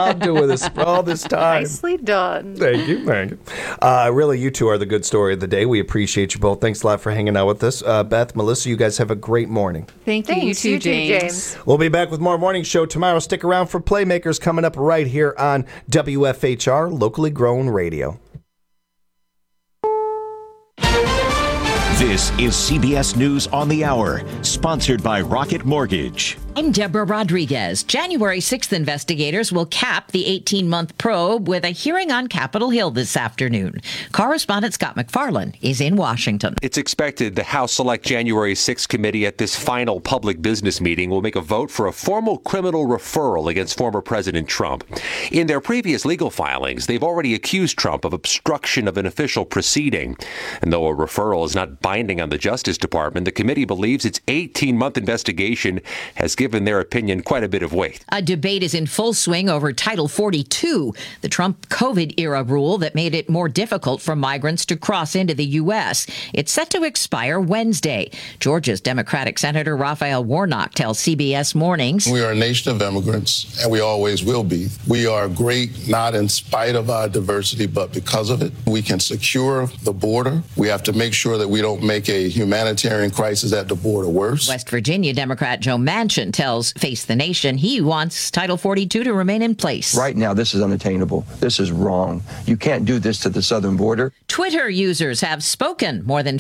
job doing this for all this time. Nicely done. Thank you. Really, you two are the good story of the day. We appreciate you both. Thanks a lot for hanging out with us. Beth, Melissa, you guys have a great morning. Thank you. Thanks, You too, James. We'll be back with more Morning Show tomorrow. Stick around for Playmakers coming up right here on WFHR, locally grown radio. This is CBS News on the Hour, sponsored by Rocket Mortgage. I'm Deborah Rodriguez. January 6th investigators will cap the 18-month probe with a hearing on Capitol Hill this afternoon. Correspondent Scott McFarlane is in Washington. It's expected the House Select January 6th committee at this final public business meeting will make a vote for a formal criminal referral against former President Trump. In their previous legal filings, they've already accused Trump of obstruction of an official proceeding. And though a referral is not binding on the Justice Department, the committee believes its 18-month investigation has given their opinion quite a bit of weight. A debate is in full swing over Title 42, the Trump COVID-era rule that made it more difficult for migrants to cross into the U.S. It's set to expire Wednesday. Georgia's Democratic Senator Raphael Warnock tells CBS Mornings, "We are a nation of immigrants, and we always will be. We are great, not in spite of our diversity, but because of it. We can secure the border. We have to make sure that we don't make a humanitarian crisis at the border worse." West Virginia Democrat Joe Manchin tells Face the Nation he wants Title 42 to remain in place. Right now, this is unattainable. This is wrong. You can't do this to the southern border. Twitter users have spoken. More than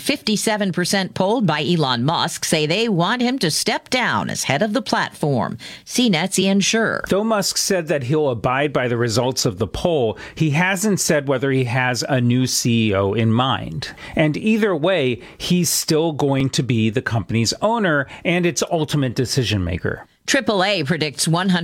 57% polled by Elon Musk say they want him to step down as head of the platform. CNET's Ian Scher. Though Musk said that he'll abide by the results of the poll, he hasn't said whether he has a new CEO in mind. And either way, he's still going to be the company's owner and its ultimate decision maker. AAA predicts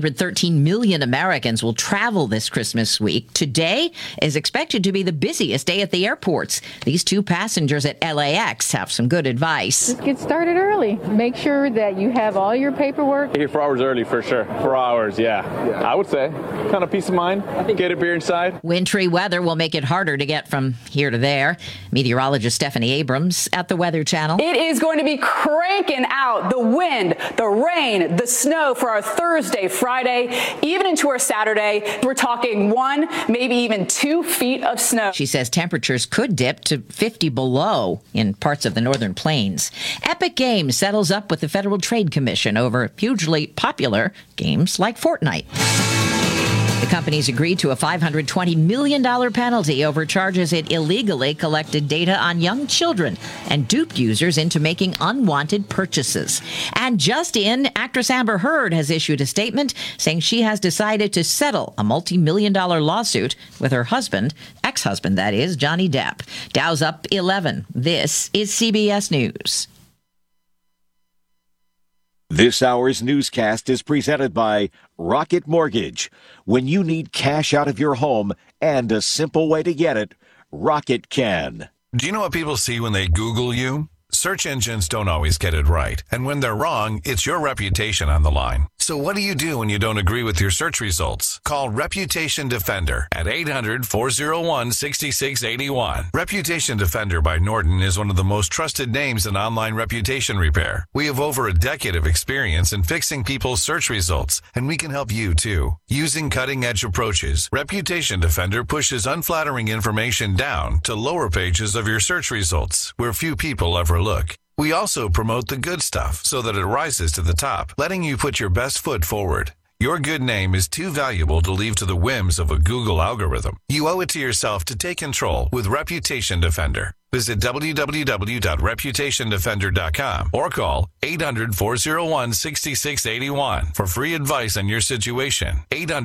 113 million Americans will travel this Christmas week. Today is expected to be the busiest day at the airports. These two passengers at LAX have some good advice. Just get started early. Make sure that you have all your paperwork. Here 4 hours early for sure. 4 hours, yeah. I would say. Kind of peace of mind. Get a beer inside. Wintry weather will make it harder to get from here to there. Meteorologist Stephanie Abrams at the Weather Channel. It is going to be cranking out the wind, the rain, the snow for our Thursday, Friday, even into our Saturday. We're talking 1, maybe even 2 feet of snow. She says temperatures could dip to 50 below in parts of the northern plains. Epic Games settles up with the Federal Trade Commission over hugely popular games like Fortnite. The companies agreed to a $520 million penalty over charges it illegally collected data on young children and duped users into making unwanted purchases. And just in, actress Amber Heard has issued a statement saying she has decided to settle a multi-million-dollar lawsuit with her husband, ex-husband that is, Johnny Depp. Dow's up 11. This is CBS News. This hour's newscast is presented by Rocket Mortgage. When you need cash out of your home and a simple way to get it, Rocket can. Do you know what people see when they Google you? Search engines don't always get it right. And when they're wrong, it's your reputation on the line. So what do you do when you don't agree with your search results? Call Reputation Defender at 800-401-6681. Reputation Defender by Norton is one of the most trusted names in online reputation repair. We have over a decade of experience in fixing people's search results, and we can help you too. Using cutting-edge approaches, Reputation Defender pushes unflattering information down to lower pages of your search results, where few people ever look. We also promote the good stuff so that it rises to the top, letting you put your best foot forward. Your good name is too valuable to leave to the whims of a Google algorithm. You owe it to yourself to take control with Reputation Defender. Visit www.reputationdefender.com or call 800-401-6681 for free advice on your situation.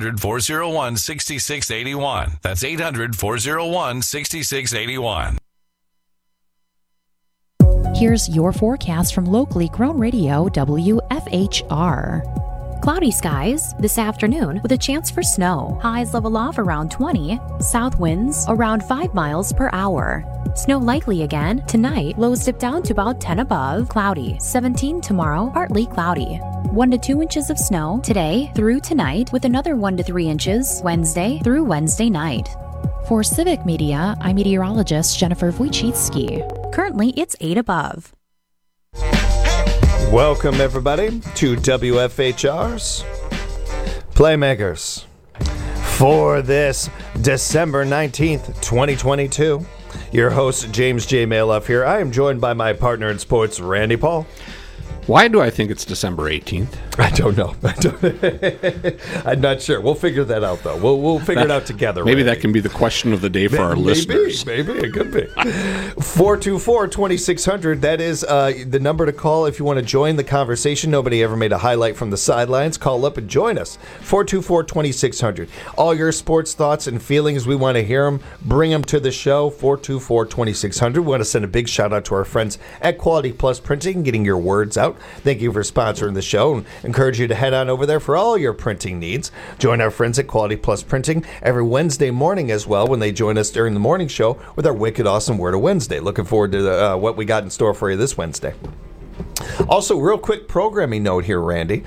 800-401-6681. That's 800-401-6681. Here's your forecast from locally grown radio WFHR. Cloudy skies this afternoon with a chance for snow. Highs level off around 20. South winds around 5 miles per hour. Snow likely again tonight. Lows dip down to about 10 above. Cloudy. 17 tomorrow. Partly cloudy. 1 to 2 inches of snow today through tonight with another 1 to 3 inches Wednesday through Wednesday night. For Civic Media, I'm meteorologist Jennifer Wojcicki. Currently, it's 8 above. Welcome, everybody, to WFHR's Playmakers. For this December 19th, 2022, your host, James J. Maloff here. I am joined by my partner in sports, Randy Paul. Why do I think it's December 18th? I don't know. I'm not sure. We'll figure that out, though. We'll figure it out together. Maybe Randy. that can be the question of the day for our listeners. Maybe. It could be. 424-2600. That is the number to call if you want to join the conversation. Nobody ever made a highlight from the sidelines. Call up and join us. 424-2600. All your sports thoughts and feelings, we want to hear them. Bring them to the show. 424-2600. We want to send a big shout out to our friends at Quality Plus Printing, getting your words out. Thank you for sponsoring the show and encourage you to head on over there for all your printing needs. Join our friends at Quality Plus Printing every Wednesday morning as well when they join us during the morning show with our Wicked Awesome Word of Wednesday. Looking forward to what we got in store for you this Wednesday. Also, real quick programming note here, Randy.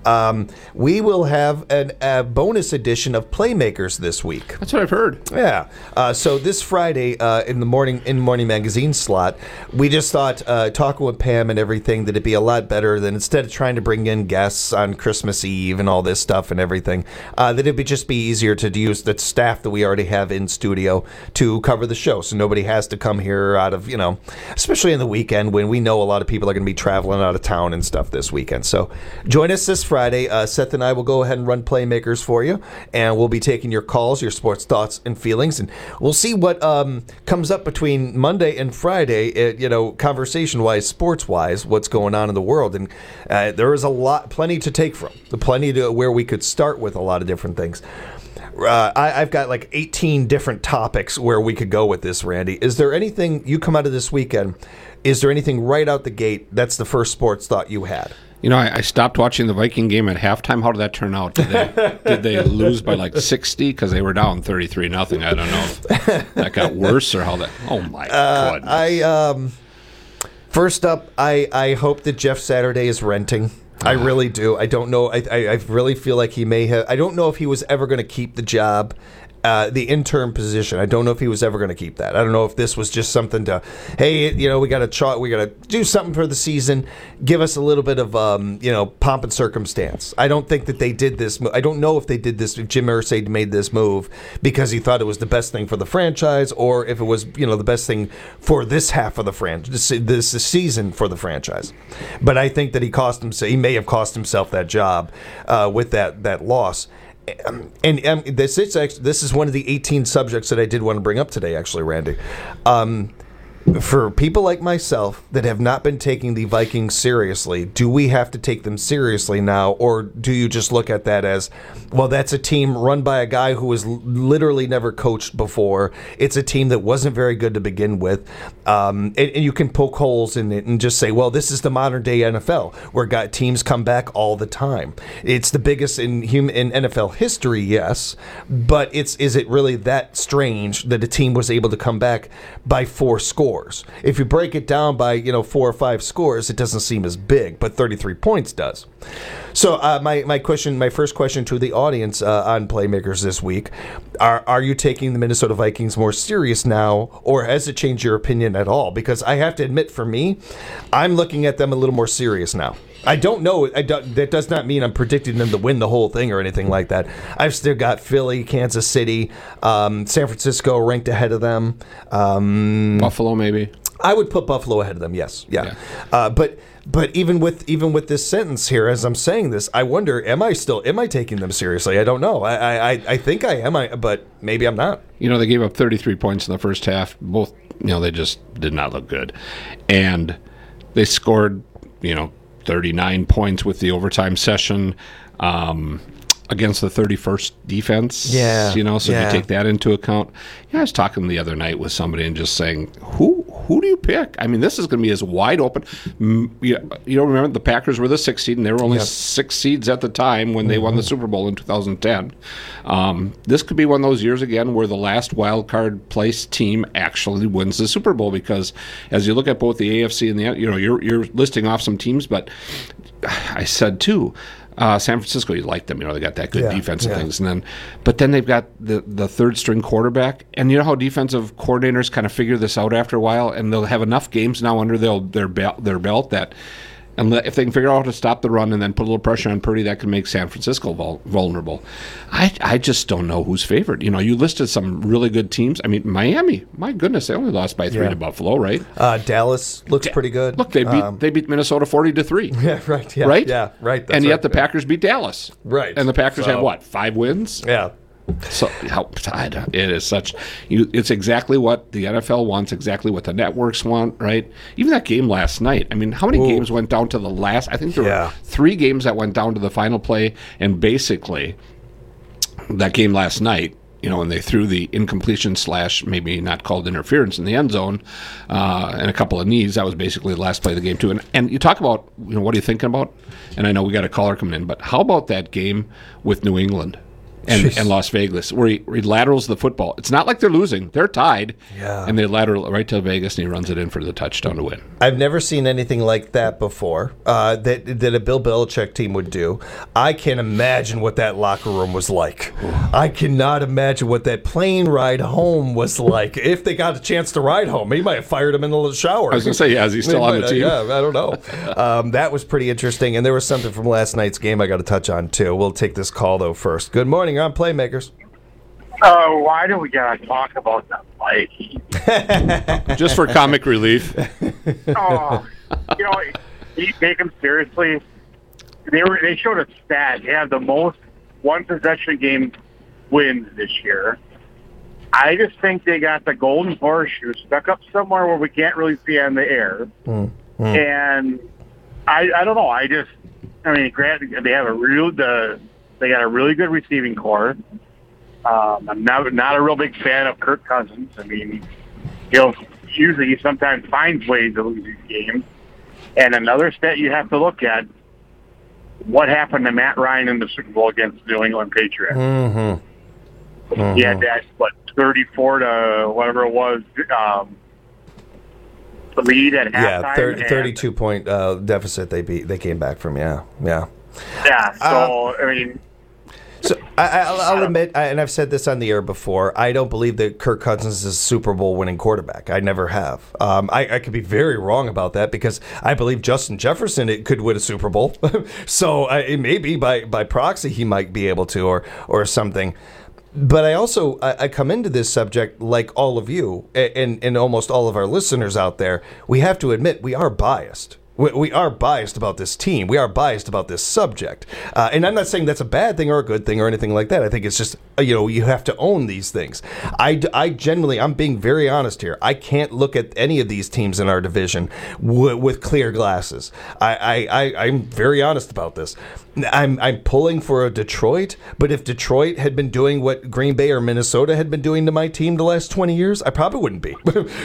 We will have a bonus edition of Playmakers this week. That's what I've heard. Yeah. So this Friday in the morning magazine slot, we just thought talking with Pam and everything that it'd be a lot better than instead of trying to bring in guests on Christmas Eve and all this stuff and everything, that it'd just be easier to use the staff that we already have in studio to cover the show, so nobody has to come here out of, especially in the weekend when we know a lot of people are going to be traveling out of town and stuff this weekend. So join us this Friday. Seth and I will go ahead and run Playmakers for you, and we'll be taking your calls, your sports thoughts and feelings, and we'll see what comes up between Monday and Friday, conversation-wise, sports-wise, what's going on in the world. And there is plenty to take from, plenty to where we could start with a lot of different things. I've got like 18 different topics where we could go with this, Randy. Is there anything you come out of this weekend? Is there anything right out the gate that's the first sports thought you had? I stopped watching the Viking game at halftime. How did that turn out? Did they lose by like 60? Because they were down 33-0. I don't know if that got worse or how that. Oh my goodness! First up, I hope that Jeff Saturday is renting. I really do. I don't know. I really feel like he may have. I don't know if he was ever going to keep the job, the interim position. I don't know if he was ever going to keep that. I don't know if this was just something to, hey, we got to do something for the season. Give us a little bit of, pomp and circumstance. I don't think that they did this. I don't know if they did this. If Jim Irsay made this move because he thought it was the best thing for the franchise, or if it was, the best thing for this half of the franchise, this season for the franchise. But I think that he may have cost himself that job with that loss. And this is one of the 18 subjects that I did want to bring up today, actually, Randy. For people like myself that have not been taking the Vikings seriously, do we have to take them seriously now, or do you just look at that as, well, that's a team run by a guy who was literally never coached before. It's a team that wasn't very good to begin with, and you can poke holes in it and just say, well, this is the modern day NFL where teams come back all the time. It's the biggest in NFL history, yes, but is it really that strange that a team was able to come back by 4 scores? If you break it down by 4 or 5 scores, it doesn't seem as big, but 33 points does. So my first question to the audience on Playmakers this week: Are you taking the Minnesota Vikings more serious now, or has it changed your opinion at all? Because I have to admit, for me, I'm looking at them a little more serious now. I don't know. That does not mean I'm predicting them to win the whole thing or anything like that. I've still got Philly, Kansas City, San Francisco ranked ahead of them. Buffalo, maybe. I would put Buffalo ahead of them. Yes, yeah. But even with this sentence here, as I'm saying this, I wonder: am I taking them seriously? I don't know. I think I am. But maybe I'm not. They gave up 33 points in the first half. Both, they just did not look good, and they scored, 39 points with the overtime session against the 31st defense. Yeah. So if you take that into account. I was talking the other night with somebody and just saying, who do you pick? I mean, this is going to be as wide open. Remember the Packers were the 6th seed, and they were only 6 seeds at the time when they won the Super Bowl in 2010. This could be one of those years again where the last wild card place team actually wins the Super Bowl, because as you look at both the AFC and the, you're listing off some teams, but I said too, San Francisco, you like them. They got that good defense and things. But then they've got the third string quarterback. And you know how defensive coordinators kind of figure this out after a while, and they'll have enough games now under their belt that And if they can figure out how to stop the run and then put a little pressure on Purdy, that can make San Francisco vulnerable. I just don't know who's favored. You know, you listed some really good teams. I mean, Miami, my goodness, they only lost by 3 to Buffalo, right? Dallas looks pretty good. Look, they beat Minnesota 40-3. Yeah, right. Yeah, right? Yeah, right. And yet the Packers beat Dallas. Right. And the Packers have what, 5 wins? Yeah. So it is such. It's exactly what the NFL wants, exactly what the networks want, right? Even that game last night. I mean, how many games went down to the last? I think there were 3 games that went down to the final play, and basically that game last night. You know, when they threw the incompletion / maybe not called interference in the end zone and a couple of knees, that was basically the last play of the game too. And you talk about, you know, what are you thinking about? And I know we got a caller coming in, but how about that game with New England? And Las Vegas, where he laterals the football. It's not like they're losing. They're tied. Yeah. And they lateral right to Vegas, and he runs it in for the touchdown to win. I've never seen anything like that before that a Bill Belichick team would do. I can't imagine what that locker room was like. I cannot imagine what that plane ride home was like. If they got a chance to ride home, he might have fired him in the shower. I was going to say, is he still on the team? Yeah, I don't know. That was pretty interesting. And there was something from last night's game I got to touch on, too. We'll take this call, though, first. Good morning. You're on Playmakers. Why do we gotta talk about that fight? Just for comic relief. You know, you take them seriously. They showed a stat. They have the most one possession game wins this year. I just think they got the golden horseshoe stuck up somewhere where we can't really see on the air. And I don't know. I mean, granted, they have they got a really good receiving core. I'm not a real big fan of Kirk Cousins. I mean, he sometimes finds ways to lose these games. And another stat you have to look at, what happened to Matt Ryan in the Super Bowl against the New England Patriots? He had that, 34 to whatever it was, the lead at halftime. Yeah, 32-point deficit they came back from, Yeah, so, I mean... So I'll admit, and I've said this on the air before, I don't believe that Kirk Cousins is a Super Bowl winning quarterback. I never have. I could be very wrong about that because I believe Justin Jefferson could win a Super Bowl. So maybe by proxy he might be able to or something. But I also I come into this subject like all of you and almost all of our listeners out there. We have to admit we are biased. We are biased about this team. We are biased about this subject. And I'm not saying that's a bad thing or a good thing or anything like that. I think it's just, you have to own these things. I generally, I'm being very honest here. I can't look at any of these teams in our division with clear glasses. I'm very honest about this. I'm pulling for a Detroit, but if Detroit had been doing what Green Bay or Minnesota had been doing to my team the last 20 years, I probably wouldn't be.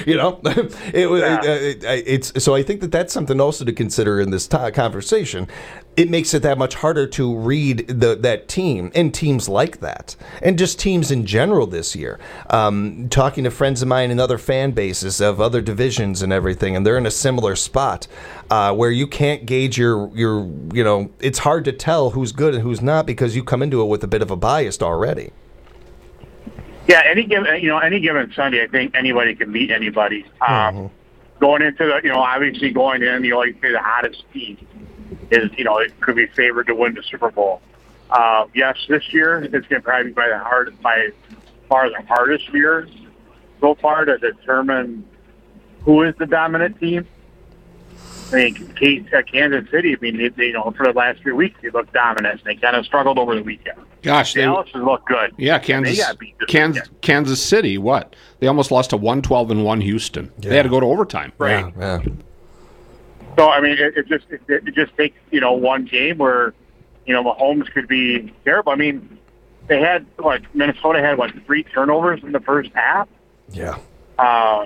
So I think that's something also to consider in this conversation. It makes it that much harder to read that team and teams like that, and just teams in general this year. Talking to friends of mine in other fan bases of other divisions and everything, and they're in a similar spot where you can't gauge your it's hard to tell who's good and who's not because you come into it with a bit of a bias already. Yeah, any given Sunday, I think anybody can beat anybody. Going into obviously going in, like say the hottest team is, it could be favored to win the Super Bowl. Yes, this year it's going to probably be by far the hardest year so far to determine who is the dominant team. I mean, Kansas City, for the last 3 weeks, they looked dominant. They kind of struggled over the weekend. Gosh, Dallas has looked good. Yeah, Kansas City, what? They almost lost to 112-1 Houston. Yeah. They had to go to overtime. Right. Yeah. So, I mean, it just takes, one game where, Mahomes could be terrible. I mean, Minnesota had, 3 turnovers in the first half? Yeah. I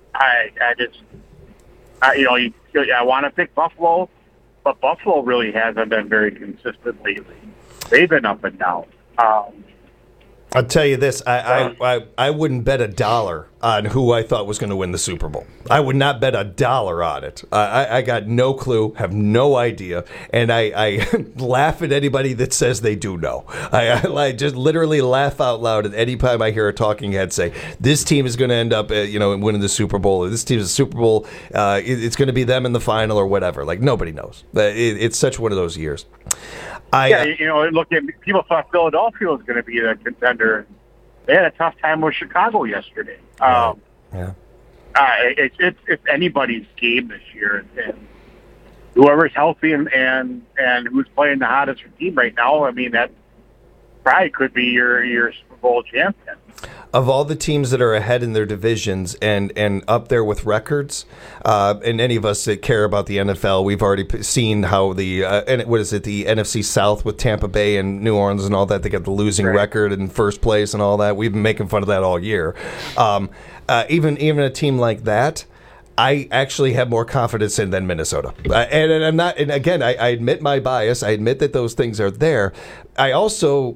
want to pick Buffalo, but Buffalo really hasn't been very consistent lately. They've been up and down. I'll tell you this: I wouldn't bet $1 on who I thought was going to win the Super Bowl. I would not bet $1 on it. I got no clue, have no idea, and I laugh at anybody that says they do know. I just literally laugh out loud at any time I hear a talking head say, this team is going to end up winning the Super Bowl, or this team is a Super Bowl, it's going to be them in the final or whatever. Like, nobody knows. It's such one of those years. Look, people thought Philadelphia was going to be the contender. They had a tough time with Chicago yesterday. It's anybody's game this year, and whoever's healthy and who's playing the hottest team right now, I mean, that probably could be your Super Bowl champion. Of all the teams that are ahead in their divisions and up there with records, and any of us that care about the NFL, we've already seen how the NFC South with Tampa Bay and New Orleans and all that, they got the losing record in first place and all that. We've been making fun of that all year. Even a team like that, I actually have more confidence in than Minnesota. And I'm not. And again, I admit my bias. I admit that those things are there. I also.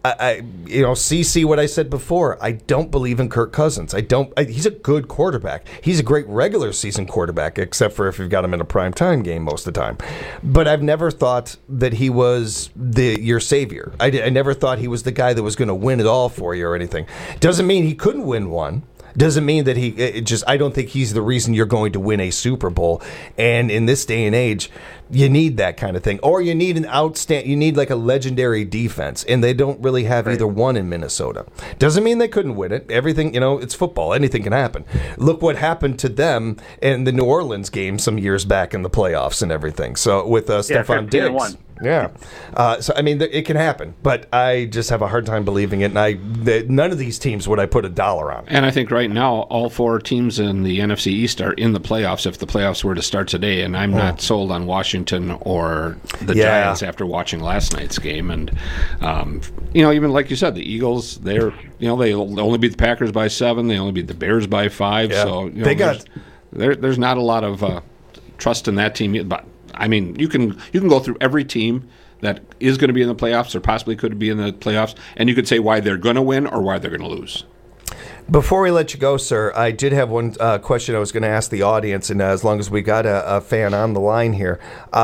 See what I said before. I don't believe in Kirk Cousins. He's a good quarterback. He's a great regular season quarterback, except for if you've got him in a primetime game most of the time. But I've never thought that he was your savior. I never thought he was the guy that was going to win it all for you or anything. Doesn't mean he couldn't win one. Doesn't mean that I don't think he's the reason you're going to win a Super Bowl. And in this day and age, you need that kind of thing. Or you need you need like a legendary defense. And they don't really have either one in Minnesota. Doesn't mean they couldn't win it. Everything, it's football. Anything can happen. Look what happened to them in the New Orleans game some years back in the playoffs and everything. So with Stephon Diggs. Yeah. So, I mean, it can happen, but I just have a hard time believing it, and none of these teams would I put $1 on. And I think right now, all 4 teams in the NFC East are in the playoffs if the playoffs were to start today, and I'm not sold on Washington or the Giants after watching last night's game. And, even like you said, the Eagles, they only beat the Packers by 7, they only beat the Bears by 5, so there's not a lot of trust in that team, but I mean, you can go through every team that is going to be in the playoffs or possibly could be in the playoffs, and you could say why they're going to win or why they're going to lose. Before we let you go, sir, I did have one question I was going to ask the audience, and as long as we got a fan on the line here,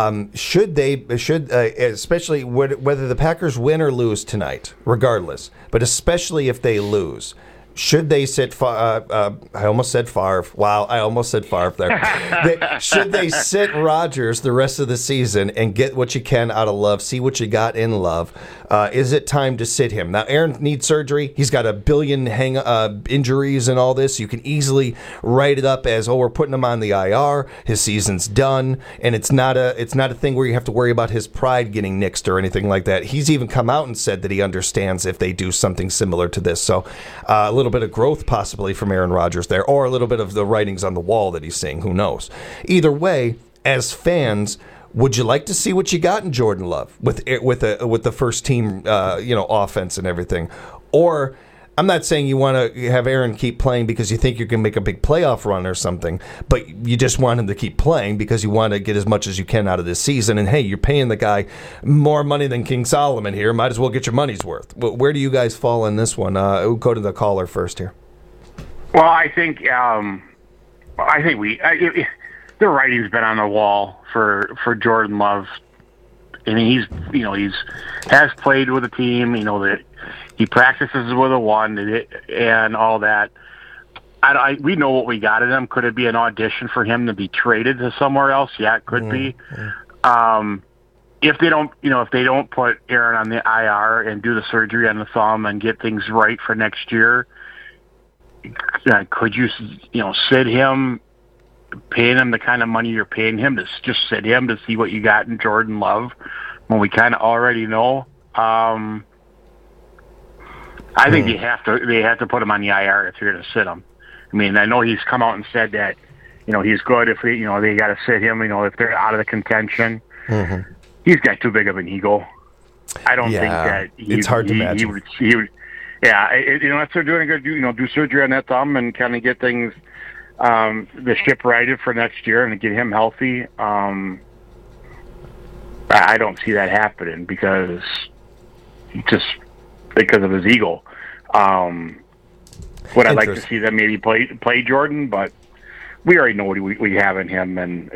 especially whether the Packers win or lose tonight, regardless, but especially if they lose, should they sit? I almost said Favre. Wow, I almost said Favre there. Should they sit Rodgers the rest of the season and get what you can out of Love? See what you got in Love. Is it time to sit him? Now, Aaron needs surgery. He's got a billion injuries and all this. You can easily write it up as, we're putting him on the IR. His season's done, and it's not a thing where you have to worry about his pride getting nixed or anything like that. He's even come out and said that he understands if they do something similar to this. So a little bit of growth possibly from Aaron Rodgers there, or a little bit of the writings on the wall that he's seeing. Who knows? Either way, as fans, would you like to see what you got in Jordan Love with the first team, offense and everything? Or I'm not saying you want to have Aaron keep playing because you think you can make a big playoff run or something, but you just want him to keep playing because you want to get as much as you can out of this season. And hey, you're paying the guy more money than King Solomon here. Might as well get your money's worth. Where do you guys fall in this one? We'll go to the caller first here. Well, I think the writing's been on the wall for Jordan Love. I mean, he's has played with a team. That he practices with a one and all that. We know what we got in him. Could it be an audition for him to be traded to somewhere else? Yeah, it could be. If they don't put Aaron on the IR and do the surgery on the thumb and get things right for next year, could you sit him, paying him the kind of money you're paying him to just sit him to see what you got in Jordan Love when we kind of already know? I think they have to put him on the IR if you're going to sit him. I mean, I know he's come out and said that he's good if they got to sit him. If they're out of the contention, he's got too big of an ego. I don't think that it's hard to imagine. He would. Yeah, if they're doing good, do surgery on that thumb and kind of get things the ship righted for next year and get him healthy. I don't see that happening because of his ego. Would I like to see them maybe play Jordan? But we already know what we have in him, and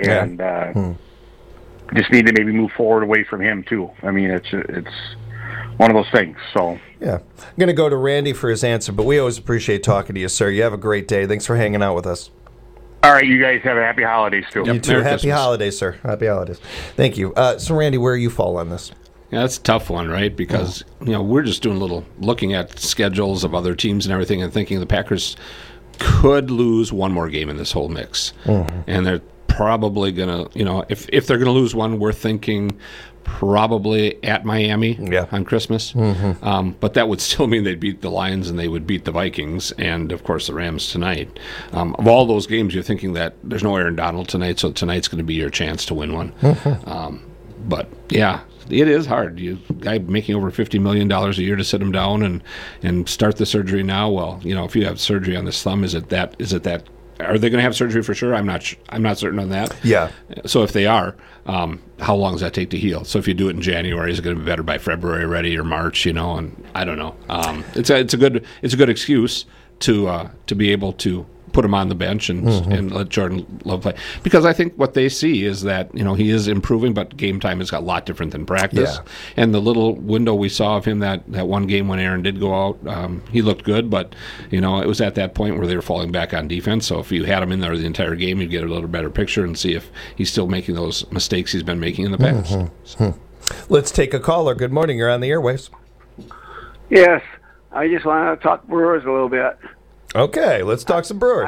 just need to maybe move forward away from him too. I mean, it's one of those things. So yeah, I'm going to go to Randy for his answer, but we always appreciate talking to you, sir. You have a great day. Thanks for hanging out with us. All right, you guys have a happy holidays too. You too. Happy holidays, sir. Happy holidays. Thank you. So, Randy, where you fall on this? Yeah, that's a tough one, right? Because we're just doing looking at schedules of other teams and everything, and thinking the Packers could lose one more game in this whole mix, and they're probably gonna, if they're gonna lose one, we're thinking probably at Miami on Christmas. But that would still mean they'd beat the Lions and they would beat the Vikings and, of course, the Rams tonight. Of all those games, you're thinking that there's no Aaron Donald tonight, so tonight's going to be your chance to win one. But, yeah, it is hard. Guy making over $50 million a year to sit him down and start the surgery now. Well, if you have surgery on this thumb, is it that? Are they going to have surgery for sure? I'm not certain on that. Yeah. So if they are, how long does that take to heal? So if you do it in January, is it going to be better by February already or March? And I don't know. It's a good excuse to be able to put him on the bench and let Jordan Love play, because I think what they see is that he is improving, but game time is a lot different than practice. Yeah. And the little window we saw of him that one game when Aaron did go out, he looked good, but it was at that point where they were falling back on defense. So if you had him in there the entire game, you'd get a little better picture and see if he's still making those mistakes he's been making in the past. Let's take a caller. Good morning. You're on the airwaves. Yes, I just want to talk Brewers a little bit. Okay, let's talk some Brewers.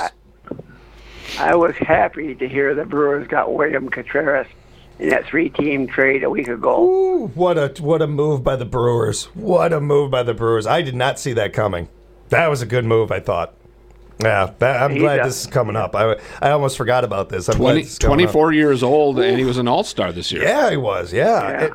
I was happy to hear the Brewers got William Contreras in that 3-team trade a week ago. Ooh, what a move by the Brewers. What a move by the Brewers. I did not see that coming. That was a good move, I thought. Yeah, I'm glad this is coming up. I almost forgot about this. 24 years old, and he was an all-star this year. Yeah, he was, yeah.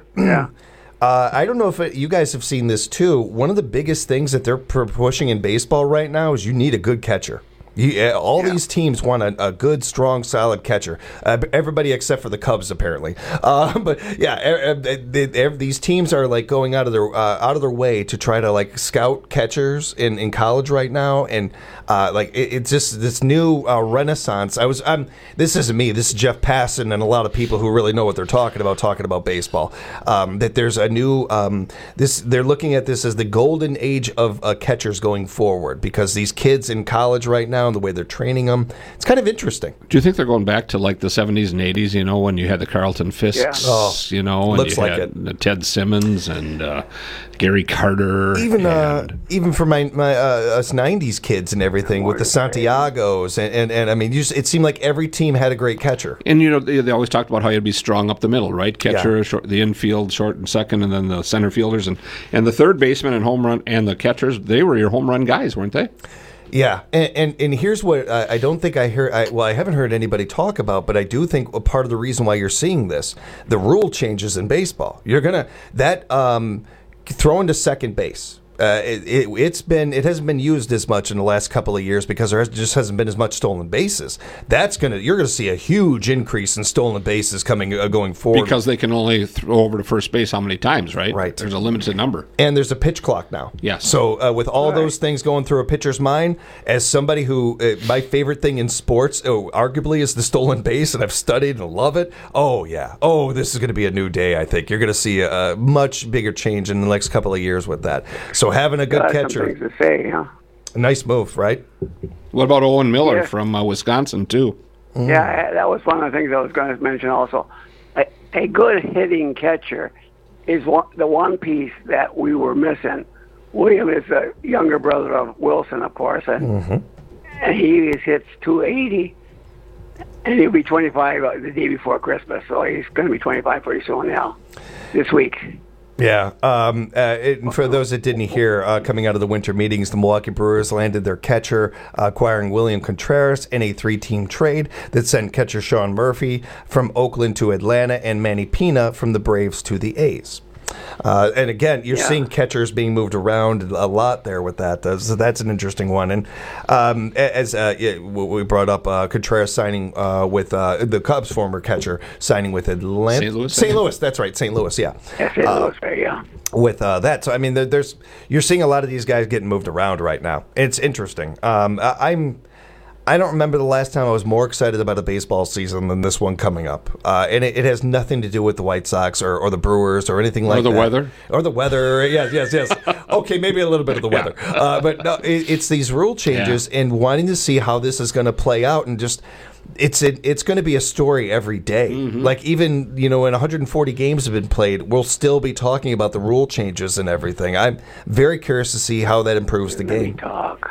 I don't know if you guys have seen this too. One of the biggest things that they're pushing in baseball right now is you need a good catcher. These teams want a good, strong, solid catcher. Everybody except for the Cubs, apparently. But yeah, these teams are like going out of their way to try to like scout catchers in college right now, and it's just this new renaissance. This isn't me. This is Jeff Passan and a lot of people who really know what they're talking about baseball. That there's a new they're looking at this as the golden age of catchers going forward, because these kids in college right now, the way they're training them, it's kind of interesting. Do you think they're going back to like the 70s and 80s, when you had the Carlton Fisks, and looks you like had Ted Simmons and Gary Carter. Even for my us 90s kids and everything with the Santiagos. And I mean, it seemed like every team had a great catcher. And, they always talked about how you'd be strong up the middle, right? Catcher, the infield, short and second, and then the center fielders. And the third baseman and home run and the catchers, they were your home run guys, weren't they? Yeah, and here's what I don't think I hear. I haven't heard anybody talk about, but I do think a part of the reason why you're seeing this, the rule changes in baseball. You're gonna throwing to second base. It hasn't been used as much in the last couple of years because there just hasn't been as much stolen bases. You're gonna see a huge increase in stolen bases going forward, because they can only throw over to first base how many times, right? Right. There's a limited number, and there's a pitch clock now. Yes. So with all those things going through a pitcher's mind, as somebody who my favorite thing in sports, arguably, is the stolen base, and I've studied and love it. Oh yeah. Oh, this is going to be a new day. I think you're going to see a much bigger change in the next couple of years with that. So having a good catcher, some things to say, huh? A nice move, right? What about Owen Miller from Wisconsin too? Yeah, that was one of the things I was going to mention also. A good hitting catcher is the one piece that we were missing. William is the younger brother of Wilson, of course, and he hits 280, and he'll be 25 the day before Christmas, so he's going to be 25 pretty soon now, this week. Yeah. For those that didn't hear, coming out of the winter meetings, the Milwaukee Brewers landed their catcher, acquiring William Contreras in a 3-team trade that sent catcher Sean Murphy from Oakland to Atlanta and Manny Pina from the Braves to the A's. And again, you're seeing catchers being moved around a lot there with that. So that's an interesting one. And as we brought up, Contreras signing with the Cubs' former catcher signing with Atlanta. St. Louis. St. Louis, that's right. St. Louis, yeah. St. Louis, yeah. with that. So I mean, you're seeing a lot of these guys getting moved around right now. It's interesting. I don't remember the last time I was more excited about a baseball season than this one coming up. And it has nothing to do with the White Sox or the Brewers or anything like that. Or the weather. Or the weather. Yes. Okay, maybe a little bit of the weather. But no, it's these rule changes and wanting to see how this is going to play out, and just it's going to be a story every day. Mm-hmm. Like even, when 140 games have been played, we'll still be talking about the rule changes and everything. I'm very curious to see how that improves the game.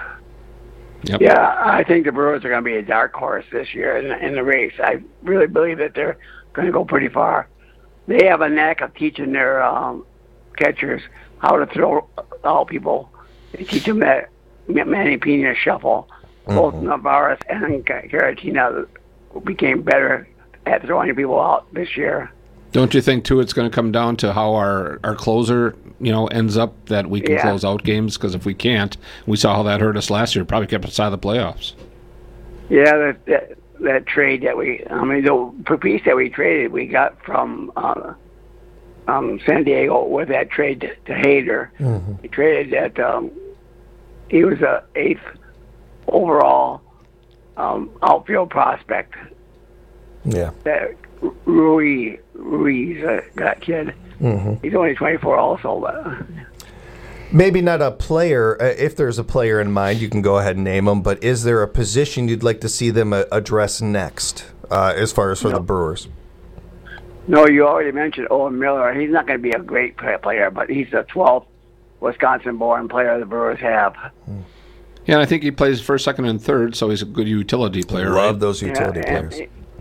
Yep. Yeah, I think the Brewers are going to be a dark horse this year in the race. I really believe that they're going to go pretty far. They have a knack of teaching their catchers how to throw out people. They teach them that Manny Pena shuffle. Both Navarez and Caratina became better at throwing people out this year. Don't you think, too, it's going to come down to how our closer, ends up, that we can close out games? Because if we can't, we saw how that hurt us last year. Probably kept us out of the playoffs. Yeah, that trade the piece that we traded, we got from San Diego with that trade to Hader. Mm-hmm. We traded that. He was a 8th overall outfield prospect. Yeah. That Ruiz, that kid. Mm-hmm. He's only 24 also. But maybe not a player. If there's a player in mind, you can go ahead and name them. But is there a position you'd like to see them address next, as far as for the Brewers? No, you already mentioned Owen Miller. He's not going to be a great player, but he's the 12th Wisconsin-born player the Brewers have. Yeah, and I think he plays first, second, and third, so he's a good utility player. Love those utility players.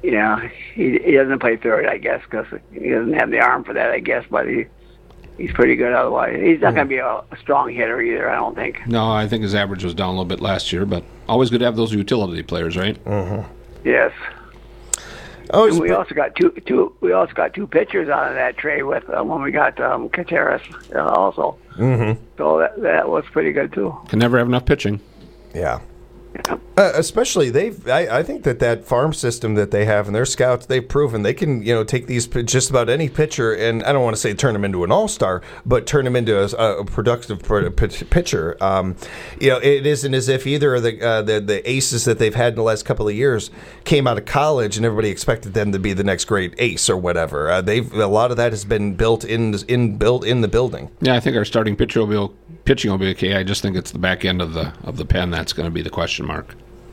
He doesn't play third, I guess, because he doesn't have the arm for that, I guess, but he's pretty good otherwise. He's not going to be a strong hitter either, I don't think. No, I think his average was down a little bit last year, but always good to have those utility players, right? Mm-hmm. Yes. And we also got two pitchers out of that trade with when we got Contreras also. Mm-hmm. So that was pretty good too. Can never have enough pitching. Yeah. Especially I think that farm system that they have and their scouts, they've proven they can take these just about any pitcher, and I don't want to say turn him into an all-star, but turn him into a productive pitcher. It isn't as if either of the aces that they've had in the last couple of years came out of college and everybody expected them to be the next great ace or whatever. A lot of that has been built in the building. Yeah, I think our starting pitching will be okay. I just think it's the back end of the pen that's going to be the question mark.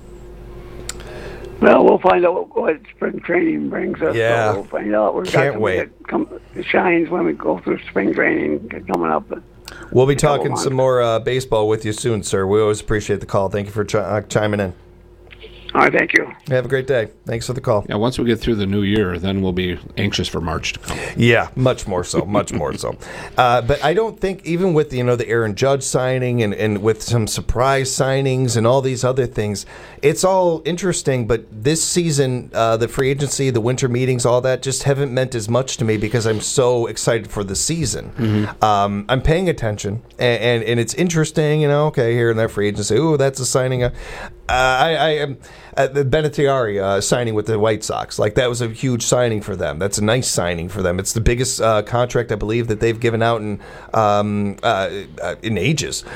Well, we'll find out what spring training brings us. Yeah, so we'll find out. Can't wait. It shines when we go through spring training coming up. We'll be talking some more baseball with you soon, sir. We always appreciate the call. Thank you for chiming in. All right, thank you. Have a great day. Thanks for the call. Yeah, once we get through the new year, then we'll be anxious for March to come. Yeah, much more so. But I don't think, even with the Aaron Judge signing and with some surprise signings and all these other things, it's all interesting. But this season, the free agency, the winter meetings, all that just haven't meant as much to me because I'm so excited for the season. Mm-hmm. I'm paying attention, and it's interesting. Okay, here in that free agency, ooh, that's a signing. I am. The Benetiari signing with the White Sox, that was a huge signing for them. That's a nice signing for them. It's the biggest contract, I believe, that they've given out in ages.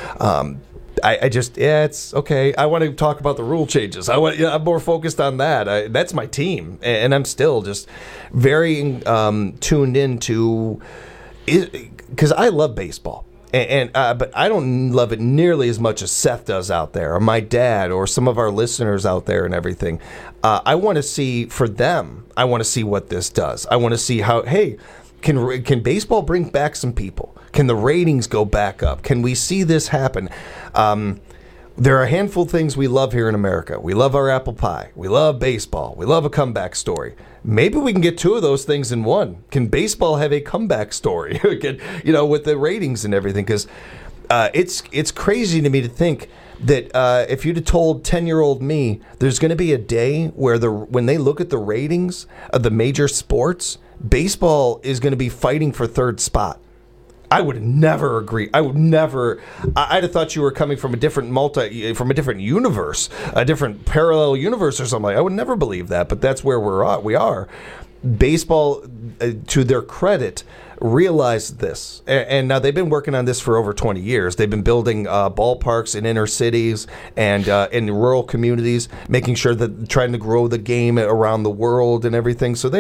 It's okay. I want to talk about the rule changes. I'm more focused on that. That's my team, and I'm still just very tuned into it because I love baseball. But I don't love it nearly as much as Seth does out there, or my dad, or some of our listeners out there and everything. I want to see, for them, I want to see what this does. I want to see how, hey, can baseball bring back some people? Can the ratings go back up? Can we see this happen? There are a handful of things we love here in America. We love our apple pie. We love baseball. We love a comeback story. Maybe we can get two of those things in one. Can baseball have a comeback story? With the ratings and everything? Because it's crazy to me to think that if you'd have told 10-year-old me there's going to be a day where when they look at the ratings of the major sports, baseball is going to be fighting for third spot. I would never agree. I would never. I'd have thought you were coming from a different universe, a different parallel universe or something. I would never believe that, but that's where we are. Baseball, to their credit, realize this. And now they've been working on this for over 20 years. They've been building ballparks in inner cities and in rural communities, making sure that trying to grow the game around the world and everything. So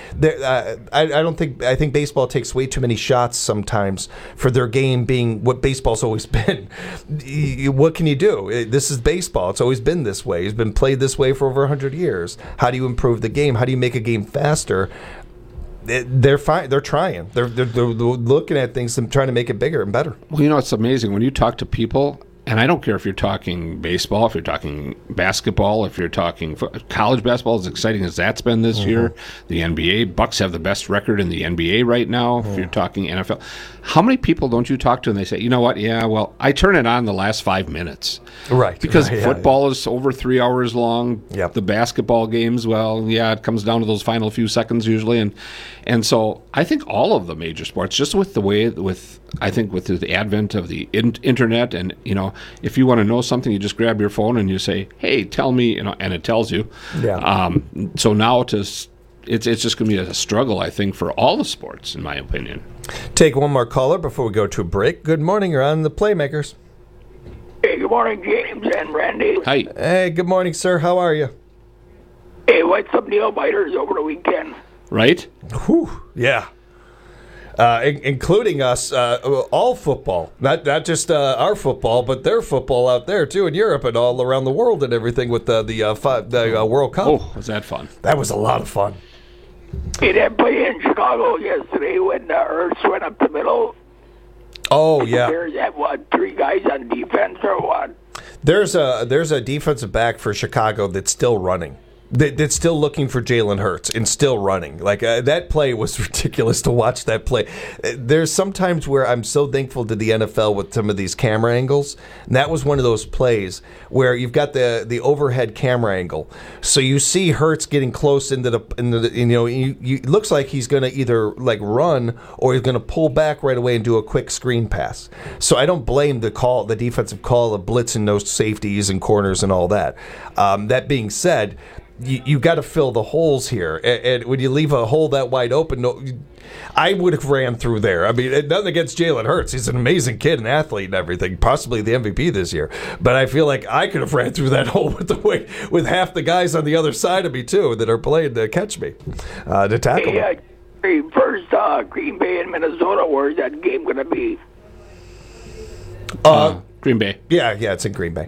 I think baseball takes way too many shots sometimes for their game being what baseball's always been. What can you do? This is baseball. It's always been this way. It's been played this way for over 100 years. How do you improve the game? How do you make a game faster? They're fine. They're trying. They're looking at things and trying to make it bigger and better. Well, it's amazing when you talk to people, and I don't care if you're talking baseball, if you're talking basketball, if you're talking college basketball, as exciting as that's been this year. The NBA, Bucks have the best record in the NBA right now. If you're talking NFL, how many people don't you talk to and they say, you know what? Yeah, well, I turn it on the last 5 minutes. Right. Because football is over 3 hours long. Yep. The basketball games, well, yeah, it comes down to those final few seconds usually. And so I think all of the major sports, just with the way, I think with the advent of the internet, and if you want to know something, you just grab your phone and you say, "Hey, tell me," and it tells you. Yeah. So now it's just going to be a struggle, I think, for all the sports, in my opinion. Take one more caller before we go to a break. Good morning. You're on the Playmakers. Hey, good morning, James and Randy. Hi. Hey, good morning, sir. How are you? Hey, what's some nail biters over the weekend? Right? Whew, yeah. Including us, all football, not just our football, but their football out there too in Europe and all around the world and everything with the World Cup. Oh, was that fun? That was a lot of fun. Hey, that play in Chicago yesterday when the Earths went up the middle. Oh yeah. There's that 3 guys on defense or what? There's a defensive back for Chicago that's still running. That's still looking for Jalen Hurts and still running. Like that play was ridiculous to watch that play. There's sometimes where I'm so thankful to the NFL with some of these camera angles. And that was one of those plays where you've got the overhead camera angle. So you see Hurts getting close into it looks like he's going to either like run or he's going to pull back right away and do a quick screen pass. So I don't blame the defensive call of blitzing those safeties and corners and all that. That being said, you got to fill the holes here, and when you leave a hole that wide open, I would have ran through there. I mean, nothing against Jalen Hurts; he's an amazing kid and athlete and everything, possibly the MVP this year. But I feel like I could have ran through that hole with half the guys on the other side of me too that are playing to catch me, to tackle me. First, Green Bay and Minnesota. Where's that game going to be? Green Bay. Yeah, it's in Green Bay.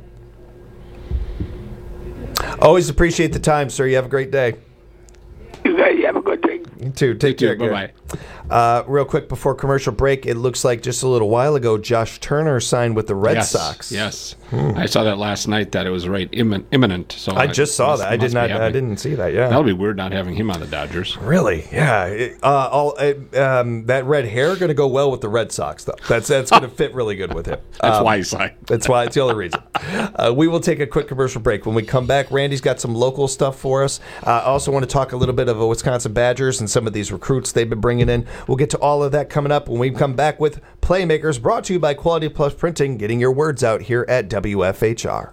Always appreciate the time, sir. You have a great day. You guys have a good day. You too. Take care. Bye-bye. Real quick before commercial break, it looks like just a little while ago, Josh Turner signed with the Red Sox. Yes. I saw that last night that it was imminent. So I just saw that. I didn't see that. Yeah. That'll be weird not having him on the Dodgers. Really? Yeah. That red hair going to go well with the Red Sox, though. That's going to fit really good with him. That's why he signed. That's why. It's the only reason. We will take a quick commercial break. When we come back, Randy's got some local stuff for us. I also want to talk a little bit of Wisconsin Badgers and some of these recruits they've been bringing in. We'll get to all of that coming up when we come back with Playmakers, brought to you by Quality Plus Printing, getting your words out here at WFHR.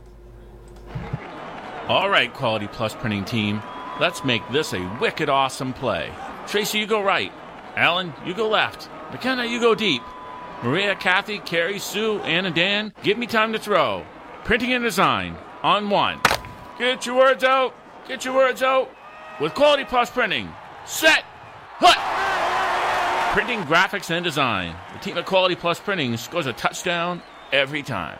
All right, Quality Plus Printing team, let's make this a wicked awesome play. Tracy, you go right. Alan, you go left. McKenna, you go deep. Maria, Kathy, Carrie, Sue, Ann, and Dan, give me time to throw. Printing and design on 1. Get your words out. Get your words out. With Quality Plus Printing. Set. Hut. Printing, graphics, and design. The team at Quality Plus Printing scores a touchdown every time.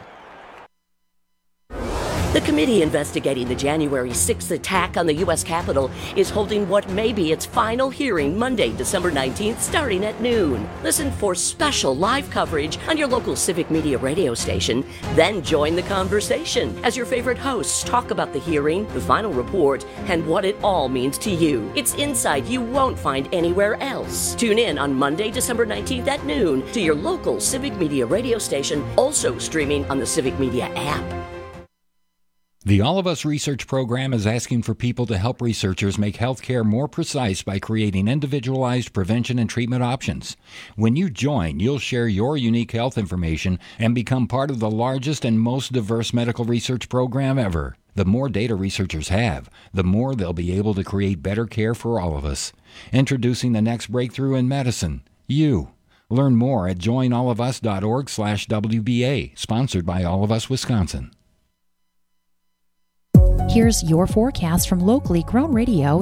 The committee investigating the January 6th attack on the U.S. Capitol is holding what may be its final hearing Monday, December 19th, starting at noon. Listen for special live coverage on your local civic media radio station. Then join the conversation as your favorite hosts talk about the hearing, the final report, and what it all means to you. It's insight you won't find anywhere else. Tune in on Monday, December 19th at noon to your local civic media radio station, also streaming on the Civic Media app. The All of Us Research Program is asking for people to help researchers make healthcare more precise by creating individualized prevention and treatment options. When you join, you'll share your unique health information and become part of the largest and most diverse medical research program ever. The more data researchers have, the more they'll be able to create better care for all of us. Introducing the next breakthrough in medicine, you. Learn more at joinallofus.org/WBA, sponsored by All of Us Wisconsin. Here's your forecast from locally grown radio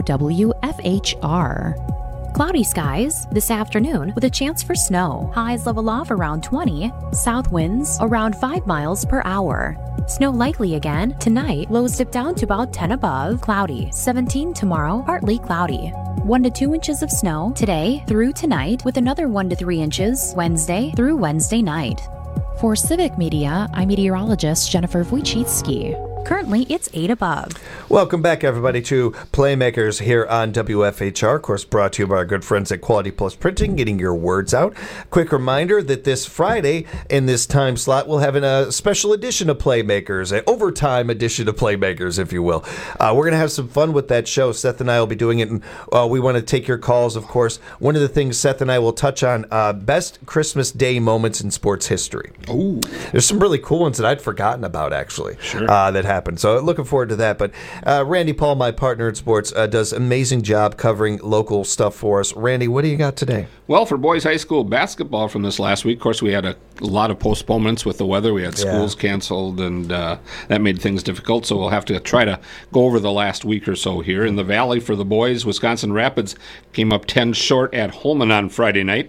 WFHR. Cloudy skies this afternoon with a chance for snow. Highs level off around 20. South winds around 5 miles per hour. Snow likely again tonight. Lows dip down to about 10 above. Cloudy. 17 tomorrow. Partly cloudy. 1 to 2 inches of snow today through tonight, with another 1 to 3 inches Wednesday through Wednesday night. For Civic Media, I'm meteorologist Jennifer Wojcicki. Currently, it's 8 above. Welcome back, everybody, to Playmakers here on WFHR. Of course, brought to you by our good friends at Quality Plus Printing, getting your words out. Quick reminder that this Friday, in this time slot, we'll have a special edition of Playmakers, an overtime edition of Playmakers, if you will. We're going to have some fun with that show. Seth and I will be doing it, and we want to take your calls, of course. One of the things Seth and I will touch on, best Christmas Day moments in sports history. Ooh. There's some really cool ones that I'd forgotten about, actually, Sure. that happened. So looking forward to that. But Randy Paul, my partner in sports, does an amazing job covering local stuff for us. Randy, what do you got today? Well, for boys high school basketball from this last week, of course, we had a lot of postponements with the weather. We had schools canceled, and that made things difficult. So we'll have to try to go over the last week or so here. In the Valley for the boys, Wisconsin Rapids came up 10 short at Holman on Friday night,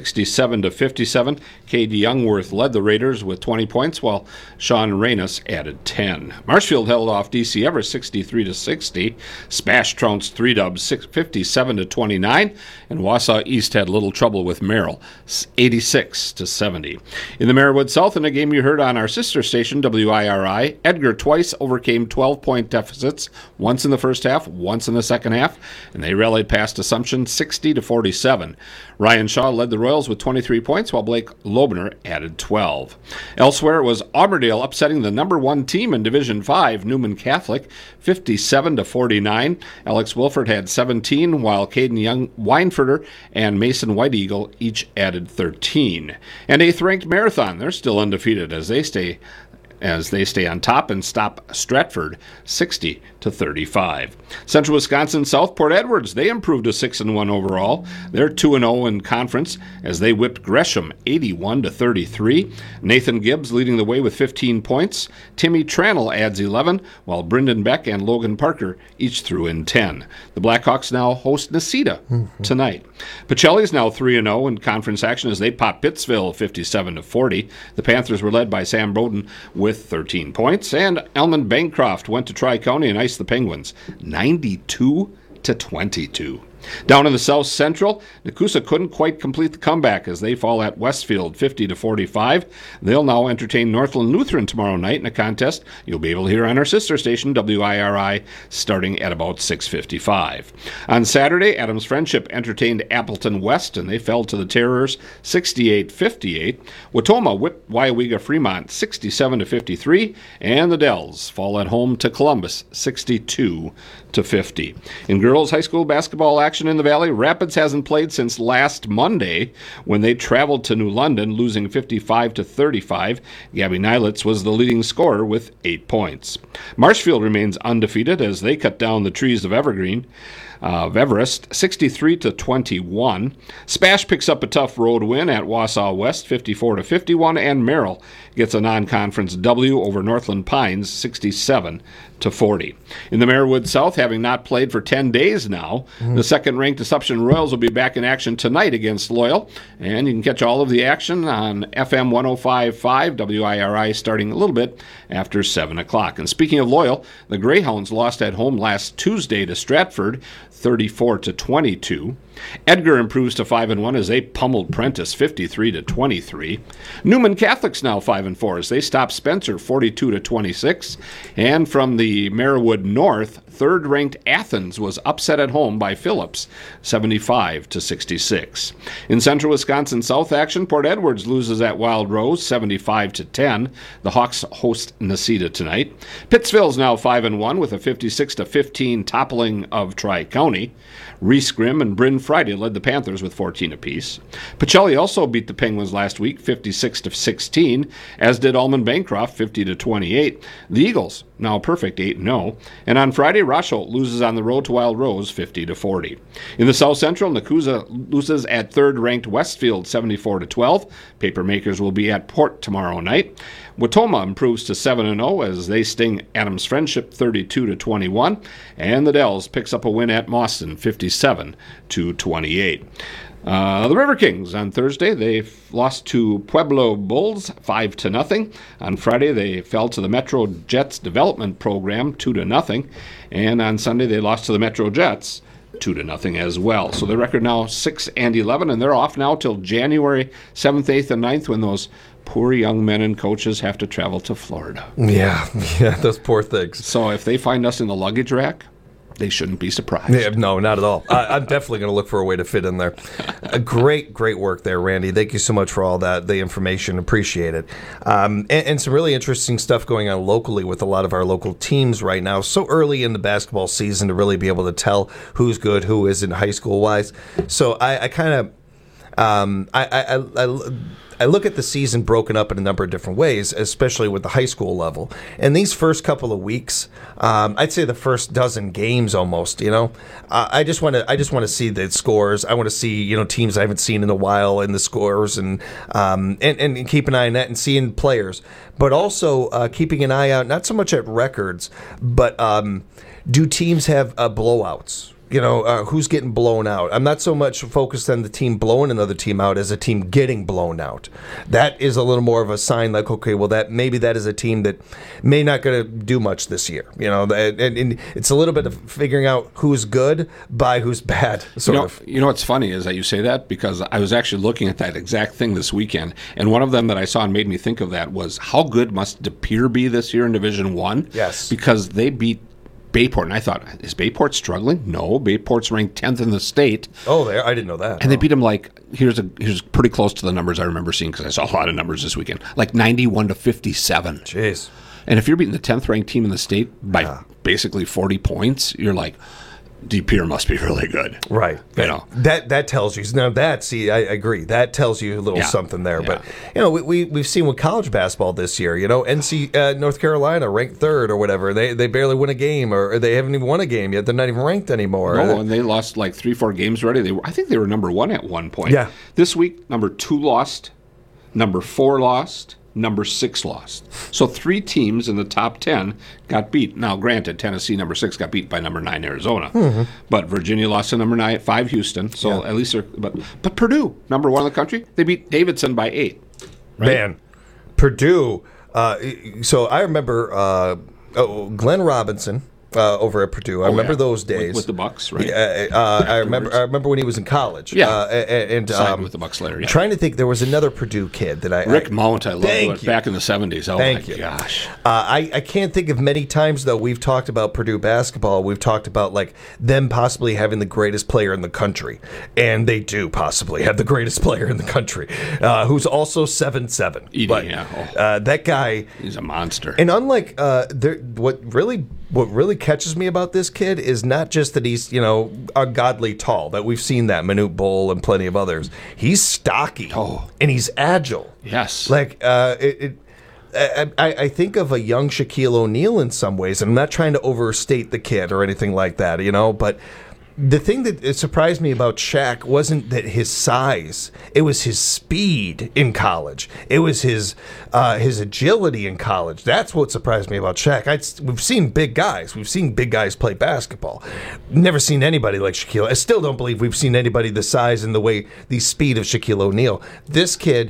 67-57. Cade Youngworth led the Raiders with 20 points, while Sean Reynos added 10. Marshfield held off DC Everest 63-60. Spash trounced 3 dubs 57-29, and Wausau East had little trouble with Merrill 86-70. In the Merriwood South, in a game you heard on our sister station WIRI, Edgar twice overcame 12-point deficits, once in the first half, once in the second half, and they rallied past Assumption 60-47. Ryan Shaw led the Royals with 23 points, while Blake Loebner added 12. Elsewhere, it was Auburndale upsetting the number 1 team in Division 5, Newman Catholic, 57-49. Alex Wilford had 17, while Caden Young Weinfurter and Mason White Eagle each added 13. And 8th-ranked Marathon, they're still undefeated as they stay on top and stop Stratford 60-35. Central Wisconsin South Port Edwards, they improved to 6-1 overall. They're 2-0 in conference as they whipped Gresham 81-33. Nathan Gibbs leading the way with 15 points. Timmy Tranel adds 11, while Brendan Beck and Logan Parker each threw in 10. The Blackhawks now host Necedah tonight. Pacelli is now 3-0 in conference action as they pop Pittsville 57-40. The Panthers were led by Sam Bowden with 13 points, and Elman Bancroft went to Tri-County and iced the Penguins 92-22. Down in the South Central, Nakusa couldn't quite complete the comeback as they fall at Westfield 50-45. They'll now entertain Northland Lutheran tomorrow night in a contest you'll be able to hear on our sister station WIRI starting at about 6:55. On Saturday, Adams Friendship entertained Appleton West and they fell to the Terrors 68-58. Watoma whipped Waiwega Fremont 67-53, and the Dells fall at home to Columbus 62-50. In girls high school basketball action in the Valley, Rapids hasn't played since last Monday when they traveled to New London, losing 55-35. Gabby Nylitz was the leading scorer with 8 points. Marshfield remains undefeated as they cut down the trees of Everest 63-21. Spash picks up a tough road win at Wausau West 54-51, and Merrill gets a non-conference W over Northland Pines 67-40. In the Merriwood South, having not played for 10 days now, the second-ranked Assumption Royals will be back in action tonight against Loyal, and you can catch all of the action on FM 105.5 WIRI starting a little bit after 7 o'clock. And speaking of Loyal, the Greyhounds lost at home last Tuesday to Stratford 34-22. Edgar improves to 5-1 as they pummeled Prentice 53-23. Newman Catholic's now 5-4 as they stop Spencer 42-26. And from the Merriwood North, third-ranked Athens was upset at home by Phillips 75-66. In Central Wisconsin South action, Port Edwards loses at Wild Rose 75-10. The Hawks host Necedah tonight. Pittsville's now 5-1 with a 56-15 toppling of Tri-County. Reese Grimm and Bryn Friday led the Panthers with 14 apiece. Pacelli also beat the Penguins last week 56-16, as did Alman Bancroft 50-28. The Eagles, now perfect 8-0. And on Friday, Rosholt loses on the road to Wild Rose 50-40. In the South Central, Nakusa loses at third-ranked Westfield 74-12. Papermakers will be at Port tomorrow night. Watoma improves to 7-0 as they sting Adams Friendship 32-21. And the Dells picks up a win at Mauston 57-28. The River Kings on Thursday, they lost to Pueblo Bulls 5-0. On Friday, they fell to the Metro Jets Development Program 2-0. And on Sunday, they lost to the Metro Jets 2-0 as well. So their record now 6-11, and they're off now till January 7th, 8th, and 9th when those poor young men and coaches have to travel to Florida. Yeah, those poor things. So if they find us in the luggage rack, they shouldn't be surprised. Yeah, no, not at all. I'm definitely going to look for a way to fit in there. Great work there, Randy. Thank you so much for all that, the information. Appreciate it. And some really interesting stuff going on locally with a lot of our local teams right now. So early in the basketball season to really be able to tell who's good, who isn't high school-wise. So I kind of... I look at the season broken up in a number of different ways, especially with the high school level. And these first couple of weeks, I'd say the first dozen games almost, I just want to see the scores. I want to see, teams I haven't seen in a while in the scores and keep an eye on that and seeing players. But also keeping an eye out, not so much at records, but do teams have blowouts? Who's getting blown out. I'm not so much focused on the team blowing another team out as a team getting blown out. That is a little more of a sign like, okay, well, maybe that is a team that may not going to do much this year. And it's a little bit of figuring out who's good by who's bad, sort of. What's funny is that you say that because I was actually looking at that exact thing this weekend, and one of them that I saw and made me think of that was how good must De Pere be this year in Division I? Yes. Because they beat Bayport, and I thought, is Bayport struggling? No, Bayport's ranked 10th in the state. Oh, I didn't know that. And they beat them here's pretty close to the numbers I remember seeing because I saw a lot of numbers this weekend, 91-57. Jeez. And if you're beating the 10th ranked team in the state by basically 40 points, you're like, De Pere must be really good. Right. That tells you. Now I agree. That tells you a little something there. Yeah. But, we've seen with college basketball this year, NC North Carolina ranked third or whatever. They barely win a game or they haven't even won a game yet. They're not even ranked anymore. No, and they lost 3-4 games already. I think they were number 1 at one point. Yeah. This week, number 2 lost, number 4 lost, number 6 lost. So 3 teams in the top 10 got beat. Now, granted, Tennessee, number 6, got beat by number 9, Arizona. Mm-hmm. But Virginia lost to number 5, Houston. So at least but Purdue, number 1 in the country, they beat Davidson by 8. Right? Man, Purdue. So I remember Glenn Robinson. Over at Purdue, I remember those days with the Bucks, right? I remember when he was in college. And signed with the Bucks later. Yeah. Trying to think, there was another Purdue kid that Rick Mount. I loved back in the 70s. Oh Thank my you. Gosh! I can't think of many times though we've talked about Purdue basketball. We've talked about them possibly having the greatest player in the country, and they do possibly have the greatest player in the country, who's also 7'7". That guy, he's a monster. And unlike what really catches me about this kid is not just that he's, ungodly tall, that we've seen that, Manute Bol and plenty of others. He's stocky and he's agile. Yes. I think of a young Shaquille O'Neal in some ways, and I'm not trying to overstate the kid or anything like that, but the thing that surprised me about Shaq wasn't that his size; it was his speed in college. It was his agility in college. That's what surprised me about Shaq. We've seen big guys. We've seen big guys play basketball. Never seen anybody like Shaquille. I still don't believe we've seen anybody the size and the speed of Shaquille O'Neal. This kid.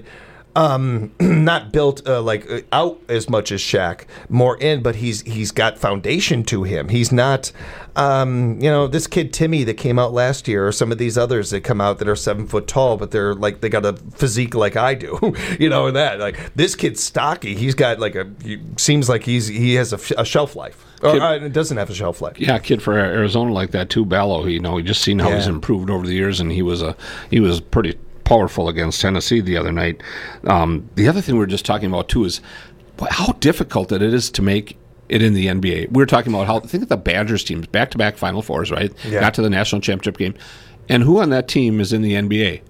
Not built out as much as Shaq, more in, but he's got foundation to him. He's not, this kid Timmy that came out last year, or some of these others that come out that are 7 foot tall, but they got a physique like I do, this kid's stocky. He's got seems like he has a shelf life. It doesn't have a shelf life. Yeah, a kid for Arizona like that too, Ballo. You just seen how he's improved over the years, and he was pretty powerful against Tennessee the other night. The other thing we were just talking about too is how difficult it is to make it in the NBA. We were talking about think of the Badgers teams, back-to-back Final Fours, right? Yeah. Got to the national championship game. And who on that team is in the NBA?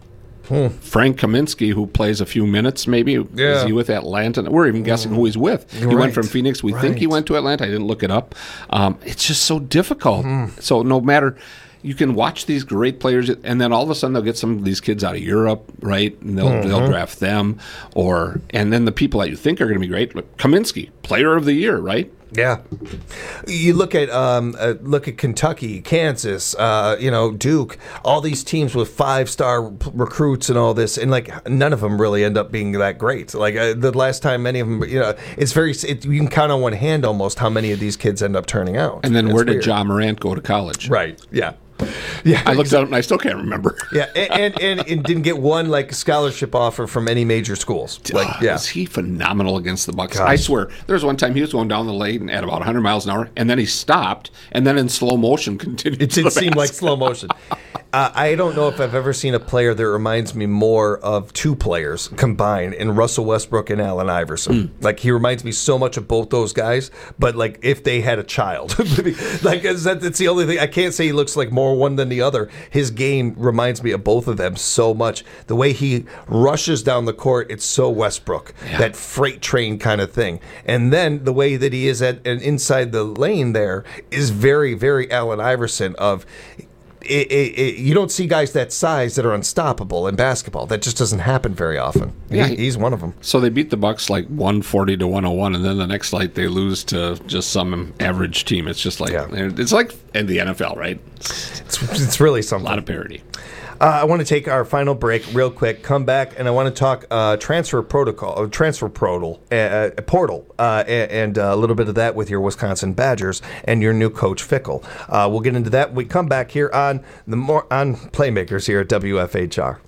Frank Kaminsky, who plays a few minutes, maybe. Is he with Atlanta? We're even guessing who he's with. He went from Phoenix. We think he went to Atlanta. I didn't look it up. It's just so difficult. So no matter... You can watch these great players, and then all of a sudden they'll get some of these kids out of Europe, right? And they'll draft them, and then the people that you think are going to be great, like Kaminsky, Player of the Year, right? Yeah, you look at Kentucky, Kansas, Duke, all these teams with 5-star recruits and all this, and like none of them really end up being that great. Like the last time many of them, you can count on one hand almost how many of these kids end up turning out. And then where did Ja Morant go to college? Right. Yeah. Yeah, I looked at him and I still can't remember. Yeah, and didn't get one like scholarship offer from any major schools. Like, was he phenomenal against the Bucks? Gosh. I swear, there was one time he was going down the lane at about 100 miles an hour, and then he stopped, and then in slow motion continued. It did seem like slow motion. I don't know if I've ever seen a player that reminds me more of two players combined in Russell Westbrook and Allen Iverson. Like, he reminds me so much of both those guys, but like if they had a child. Like, that's the only thing. I can't say he looks like more one than the other. His game reminds me of both of them so much. The way he rushes down the court, it's so Westbrook, that freight train kind of thing. And then the way that he is inside the lane there is very, very Allen Iverson of... you don't see guys that size that are unstoppable in basketball. That just doesn't happen very often. Yeah, he's one of them. So they beat the Bucks like 140-101, and then the next night they lose to just some average team. It's just like it's like in the NFL, right? It's really something. A lot of parity. I want to take our final break real quick, come back, and I want to talk transfer portal, and a little bit of that with your Wisconsin Badgers and your new coach Fickell. We'll get into that when we come back here on Playmakers here at WFHR.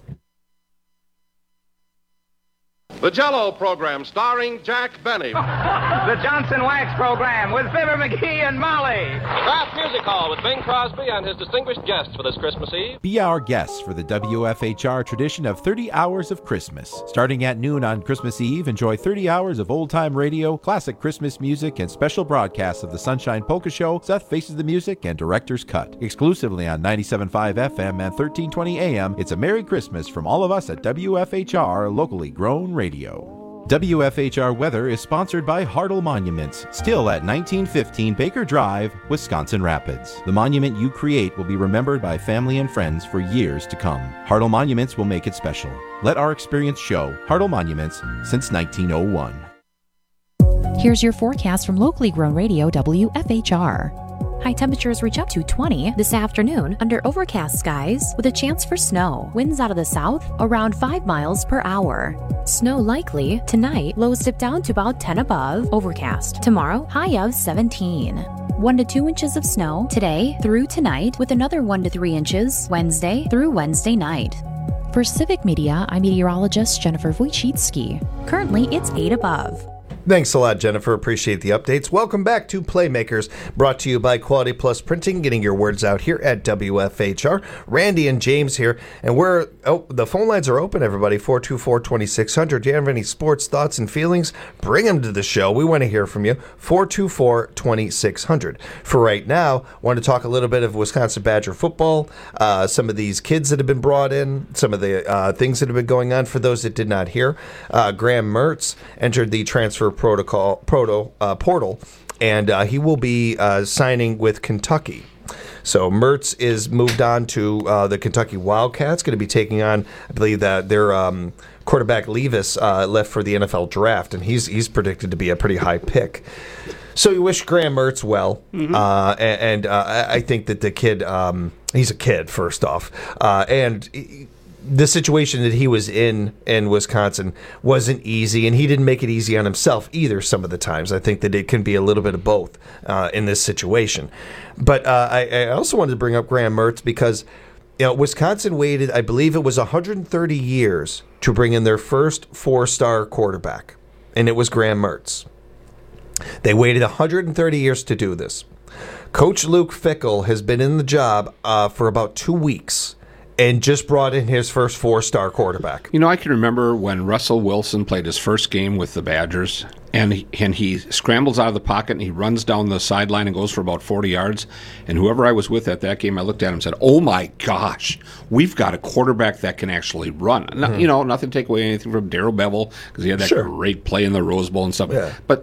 The Jell-O program starring Jack Benny. The Johnson Wax program with Fibber McGee and Molly. The Kraft Music Hall with Bing Crosby and his distinguished guests for this Christmas Eve. Be our guests for the WFHR tradition of 30 hours of Christmas. Starting at noon on Christmas Eve, enjoy 30 hours of old-time radio, classic Christmas music, and special broadcasts of the Sunshine Polka Show, Seth Faces the Music, and Director's Cut. Exclusively on 97.5 FM and 1320 AM, it's a Merry Christmas from all of us at WFHR, locally grown radio. WFHR weather is sponsored by Hartle Monuments, still at 1915 Baker Drive, Wisconsin Rapids. The monument you create will be remembered by family and friends for years to come. Hartle Monuments will make it special. Let our experience show. Hartle Monuments since 1901. Here's your forecast from locally grown radio WFHR. High temperatures reach up to 20 this afternoon under overcast skies with a chance for snow. Winds out of the south around 5 miles per hour. Snow likely tonight. Lows dip down to about 10 above. Overcast. Tomorrow, high of 17. 1 to 2 inches of snow today through tonight with another 1 to 3 inches Wednesday through Wednesday night. For Civic Media, I'm meteorologist Jennifer Wojcicki. Currently, it's 8 above. Thanks a lot, Jennifer. Appreciate the updates. Welcome back to Playmakers, brought to you by Quality Plus Printing, getting your words out here at WFHR. Randy and James here, and the phone lines are open, everybody, 424-2600. Do you have any sports thoughts and feelings? Bring them to the show. We want to hear from you, 424-2600. For right now, I want to talk a little bit of Wisconsin Badger football, some of these kids that have been brought in, some of the things that have been going on. For those that did not hear, Graham Mertz entered the transfer portal, and he will be signing with Kentucky. So Mertz is moved on to the Kentucky Wildcats, going to be taking on, I believe, that their quarterback Levis left for the NFL draft, and he's predicted to be a pretty high pick. So we wish Graham Mertz well, and I think that the kid, he's a kid, first off, and the situation that he was in Wisconsin wasn't easy, and he didn't make it easy on himself either some of the times. I think that it can be a little bit of both in this situation. But I also wanted to bring up Graham Mertz because Wisconsin waited, I believe it was 130 years to bring in their first 4-star quarterback, and it was Graham Mertz. They waited 130 years to do this. Coach Luke Fickell has been in the job for about 2 weeks, and just brought in his first 4-star quarterback. I can remember when Russell Wilson played his first game with the Badgers, And he scrambles out of the pocket and he runs down the sideline and goes for about 40 yards. And whoever I was with at that game, I looked at him and said, "Oh my gosh, we've got a quarterback that can actually run." You know, nothing to take away anything from Darrell Bevel because he had that great play in the Rose Bowl and stuff. Yeah. But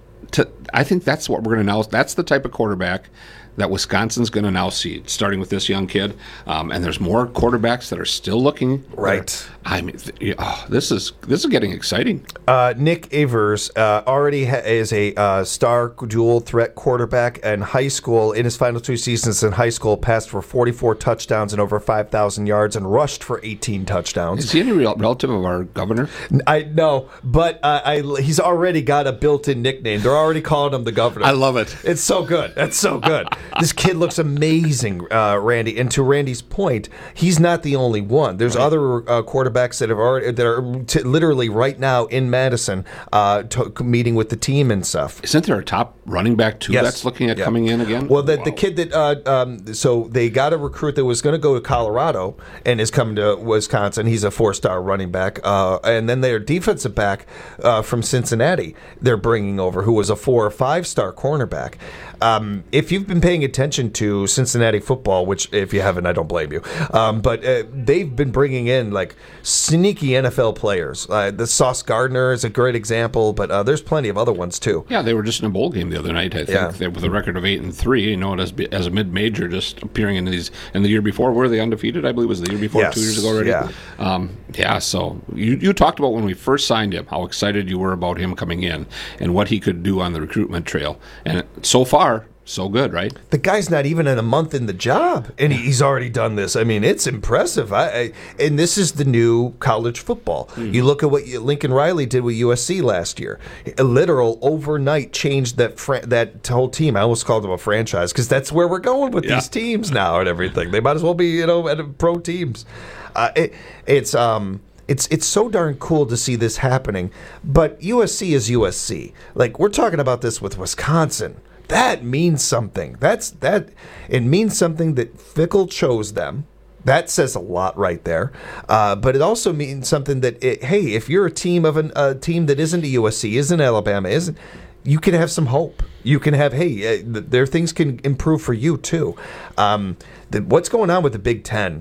I think that's what we're going to now. That's the type of quarterback that Wisconsin's going to now see, starting with this young kid. And there's more quarterbacks that are still looking. Right. I mean, this is getting exciting. Nick Avers already is a star dual threat quarterback in high school. In his final 2 seasons in high school, passed for 44 touchdowns and over 5,000 yards and rushed for 18 touchdowns. Is he any relative of our governor? I know, but he's already got a built-in nickname. They're already calling him the governor. I love it. It's so good. That's so good. This kid looks amazing, Randy. And to Randy's point, he's not the only one. There's other quarterbacks that are literally right now in Madison meeting with the team and stuff. Isn't there a top running back too that's looking at coming in again? Well, the kid that so they got a recruit that was going to go to Colorado and is coming to Wisconsin. He's a 4-star running back, and then their defensive back from Cincinnati they're bringing over, who was a 4 or 5-star cornerback. If you've been paying attention to Cincinnati football, which if you haven't, I don't blame you, but they've been bringing in like sneaky NFL players. The Sauce Gardner is a great example, but there's plenty of other ones too. Yeah, they were just in a bowl game the other night. I think they with a record of 8-3. You know, as a mid-major, just appearing in these. And the year before, were they undefeated? I believe it was the year before, 2 years ago already. Yeah. So you talked about when we first signed him, how excited you were about him coming in and what he could do on the recruitment trail, and so far, so good, right? The guy's not even in a month in the job, and he's already done this. I mean, it's impressive. And this is the new college football. You look at what Lincoln Riley did with USC last year. A literal overnight changed that whole team. I almost called them a franchise because that's where we're going with these teams now and everything. They might as well be, at pro teams. It's so darn cool to see this happening. But USC is USC. Like, we're talking about this with Wisconsin. That means something. It means something that Fickell chose them. That says a lot right there. But it also means something that, hey, if you're a team of a team that isn't a USC, isn't Alabama, you can have some hope. You can have, hey, their things can improve for you too. What's going on with the Big Ten?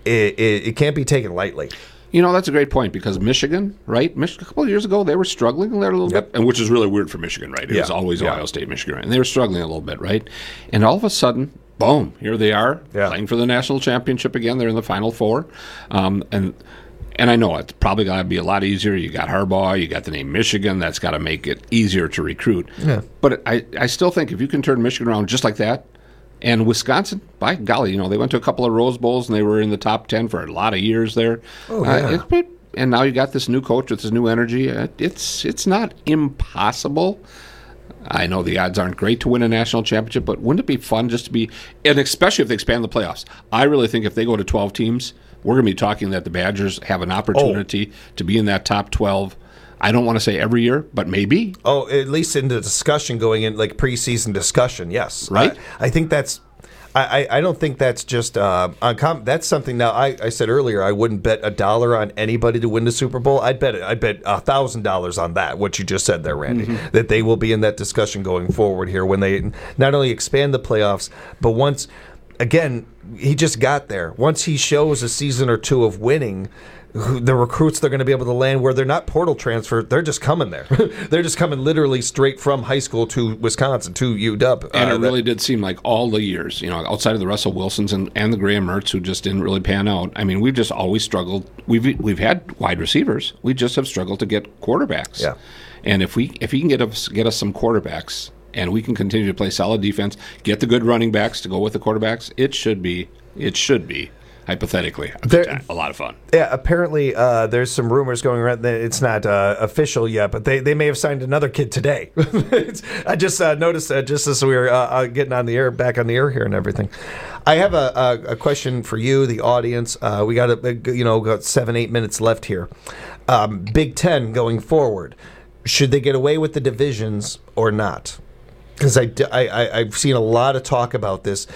It can't be taken lightly. You know, that's a great point because Michigan, right? A couple of years ago, they were struggling there a little bit, and which is really weird for Michigan, right? It was always Ohio State, Michigan, right? And they were struggling a little bit, right? And all of a sudden, boom, here they are playing for the national championship again. They're in the Final Four. And I know it's probably got to be a lot easier. You got Harbaugh, you got the name Michigan. That's got to make it easier to recruit. Yeah. But I still think if you can turn Michigan around just like that, and Wisconsin, by golly, they went to a couple of Rose Bowls and they were in the top 10 for a lot of years there. Oh, yeah. And now you got this new coach with this new energy. It's not impossible. I know the odds aren't great to win a national championship, but wouldn't it be fun just to be, and especially if they expand the playoffs? I really think if they go to 12 teams, we're going to be talking that the Badgers have an opportunity to be in that top 12. I don't want to say every year, but maybe. Oh, at least in the discussion going in, like preseason discussion, yes. Right? I think that's I don't think that's just uncommon. That's something now. I said earlier I wouldn't bet $1 on anybody to win the Super Bowl. I'd bet $1,000 on that. What you just said there, Randy, that they will be in that discussion going forward here when they not only expand the playoffs, but once again he just got there. Once he shows a season or two of winning, the recruits they're going to be able to land where they're not portal transferred, they're just coming there. They're just coming literally straight from high school to Wisconsin, to UW. And it really did seem like all the years, outside of the Russell Wilsons and the Graham Mertz who just didn't really pan out. I mean, we've just always struggled. We've had wide receivers. We just have struggled to get quarterbacks. Yeah. And if he can get us some quarterbacks and we can continue to play solid defense, get the good running backs to go with the quarterbacks, it should be hypothetically, a lot of fun. Yeah, apparently there's some rumors going around that it's not official yet, but they may have signed another kid today. I just noticed that just as we were getting on the air, back on the air here and everything. I have a question for you, the audience. We got 7-8 minutes left here. Big Ten going forward, should they get away with the divisions or not? Because I've seen a lot of talk about this.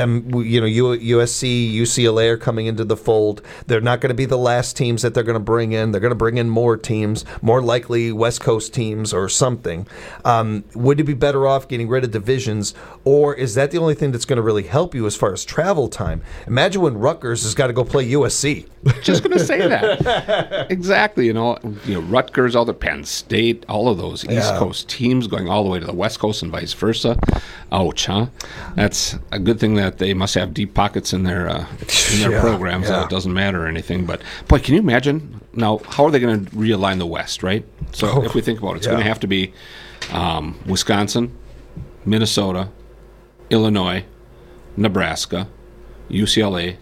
USC, UCLA are coming into the fold. They're not going to be the last teams that they're going to bring in. They're going to bring in more teams, more likely West Coast teams or something. Would you be better off getting rid of divisions, or is that the only thing that's going to really help you as far as travel time? Imagine when Rutgers has got to go play USC. Just going to say that. Exactly. Rutgers, all the Penn State, all of those East Coast teams going all the way to the West Coast and vice versa. Ouch, huh? That's a good thing that they must have deep pockets in their programs. It doesn't matter or anything. But boy, can you imagine now? How are they going to realign the West? Right. So if we think about it, it's going to have to be Wisconsin, Minnesota, Illinois, Nebraska, UCLA.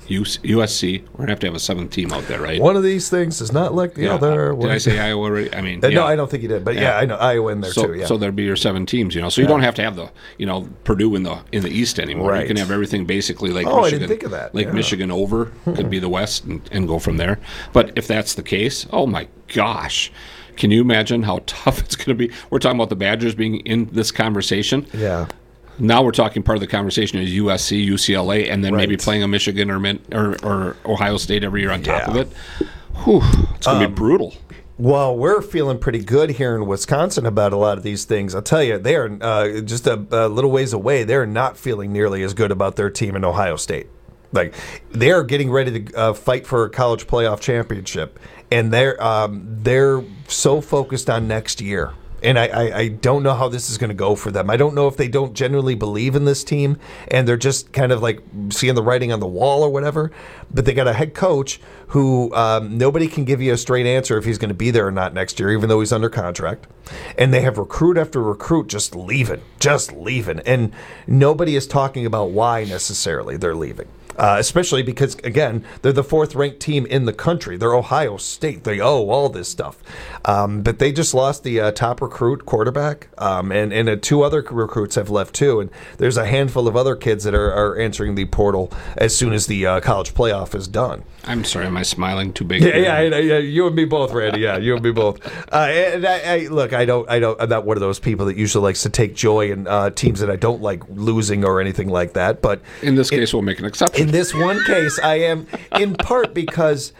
USC, we're going to have a seventh team out there, right? One of these things is not like the other. Did I say Iowa already? I mean, no, I don't think you did, but I know Iowa in there too. Yeah. So there'd be your 7 teams, So you don't have to have the, Purdue in the East anymore. Right. You can have everything basically like Michigan. I didn't think of that. Michigan over could be the West and go from there. But if that's the case, oh my gosh. Can you imagine how tough it's going to be? We're talking about the Badgers being in this conversation. Yeah. Now we're talking part of the conversation is USC, UCLA, and then maybe playing a Michigan or Ohio State every year on top of it. Whew, it's going to be brutal. Well, we're feeling pretty good here in Wisconsin about a lot of these things. I'll tell you, they are just a little ways away. They're not feeling nearly as good about their team in Ohio State. Like, they're getting ready to fight for a college playoff championship, and they're so focused on next year. And I don't know how this is going to go for them. I don't know if they don't genuinely believe in this team and they're just kind of like seeing the writing on the wall or whatever. But they got a head coach who nobody can give you a straight answer if he's going to be there or not next year, even though he's under contract. And they have recruit after recruit just leaving. And nobody is talking about why necessarily they're leaving. Especially because, again, they're the 4th-ranked team in the country. They're Ohio State. They owe all this stuff. But they just lost the top recruit quarterback, and 2 other recruits have left, too. And there's a handful of other kids that are entering the portal as soon as the college playoff is done. I'm sorry, am I smiling too big? Yeah, you and me both, Randy. Yeah, you and me both. And look, I'm not one of those people that usually likes to take joy in teams that I don't like losing or anything like that. But in this case, we'll make an exception. In this one case, I am, in part because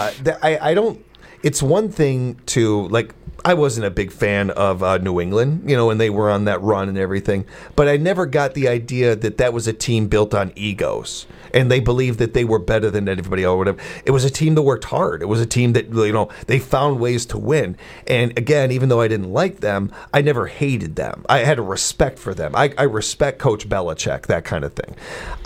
I don't. It's one thing to like. I wasn't a big fan of New England, when they were on that run and everything. But I never got the idea that was a team built on egos. And they believed that they were better than everybody else or whatever. It was a team that worked hard. It was a team that, they found ways to win. And again, even though I didn't like them, I never hated them. I had a respect for them. I respect Coach Belichick, that kind of thing.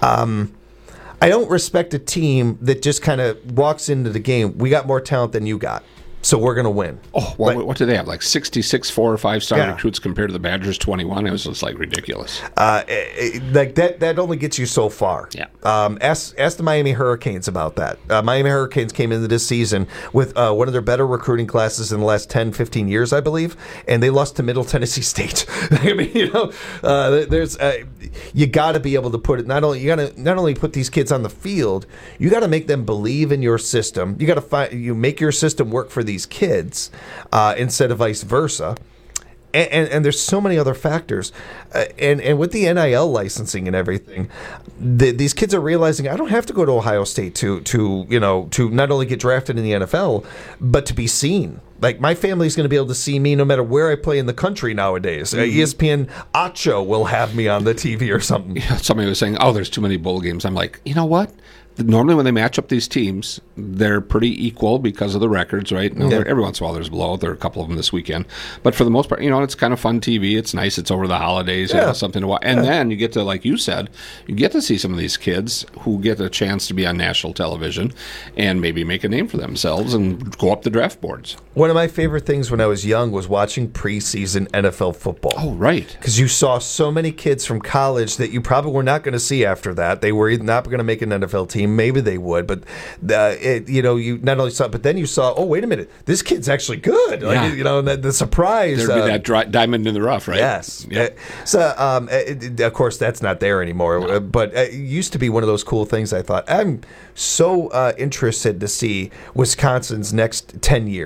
I don't respect a team that just kind of walks into the game. We got more talent than you got, so we're going to win. Oh, well, what do they have? Like 66 4- or 5-star recruits compared to the Badgers 21? It was just like ridiculous. Like that only gets you so far. Yeah. Ask the Miami Hurricanes about that. Miami Hurricanes came into this season with one of their better recruiting classes in the last 10, 15 years, I believe, and they lost to Middle Tennessee State. I mean, there's you got to be able to put it. Not only put these kids on the field, you got to make them believe in your system. You got to make your system work for these kids instead of vice versa. And there's so many other factors. And with the NIL licensing and everything, these kids are realizing I don't have to go to Ohio State to not only get drafted in the NFL, but to be seen. Like, my family's going to be able to see me no matter where I play in the country nowadays. ESPN Acho will have me on the TV or something. Yeah, somebody was saying, there's too many bowl games. I'm like, you know what? Normally when they match up these teams, they're pretty equal because of the records, right? Now, every once in a while there's a blowout. There are a couple of them this weekend. But for the most part, it's kind of fun TV. It's nice. It's over the holidays. Something to watch. And then you get to, like you said, you get to see some of these kids who get a chance to be on national television and maybe make a name for themselves and go up the draft boards. One of my favorite things when I was young was watching preseason NFL football. Oh, right. Because you saw so many kids from college that you probably were not going to see after that. They were not going to make an NFL team. Maybe they would, but you not only saw, but then you saw, wait a minute, this kid's actually good. Like, the surprise. There'd be that diamond in the rough, right? Yes. Yep. So, of course, that's not there anymore. But it used to be one of those cool things. I thought I'm so interested to see Wisconsin's next 10 years.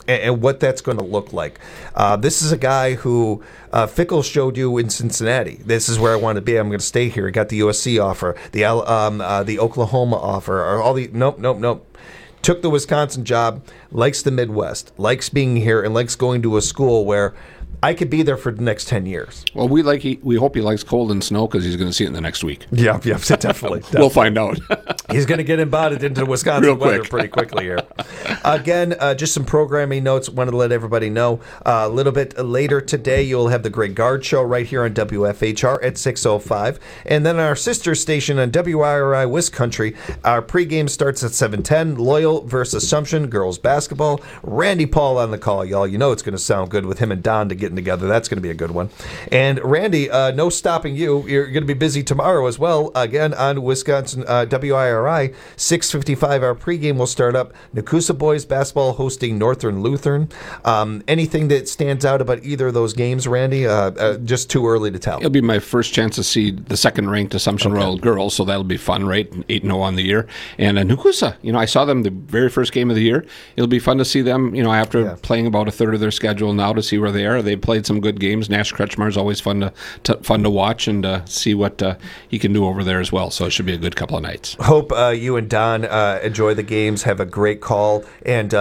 and what that's going to look like. This is a guy who Fickle showed you in Cincinnati. This is where I want to be. I'm going to stay here. He got the USC offer, the Oklahoma offer, or all the nope. Took the Wisconsin job, likes the Midwest, likes being here, and likes going to a school where I could be there for the next 10 years. Well, we hope he likes cold and snow because he's going to see it in the next week. Yeah, definitely. We'll find out. He's going to get embodied into Wisconsin weather pretty quickly here. Again, just some programming notes. Wanted to let everybody know. A little bit later today, you'll have the Greg Gard Show right here on WFHR at 6:05. And then our sister station on WIRI Wiscountry, our pregame starts at 7:10. Loyal versus Assumption, girls basketball. Randy Paul on the call, y'all. You know it's going to sound good with him and Don to getting together. That's going to be a good one. And Randy, no stopping you. You're going to be busy tomorrow as well. Again, on Wisconsin WIRI, 6:55. Our pregame will start up. Nakusa boys basketball hosting Northern Lutheran. Anything that stands out about either of those games, Randy? Just too early to tell. It'll be my first chance to see the second-ranked Assumption Royal girls, so that'll be fun, right? 8-0 on the year. And Nakusa, I saw them the very first game of the year. It'll be fun to see them, after playing about a third of their schedule now, to see where they are. They played some good games. Nash Kretschmar is always fun to watch and see what he can do over there as well. So it should be a good couple of nights. Hope you and Don enjoy the games. Have a great call. And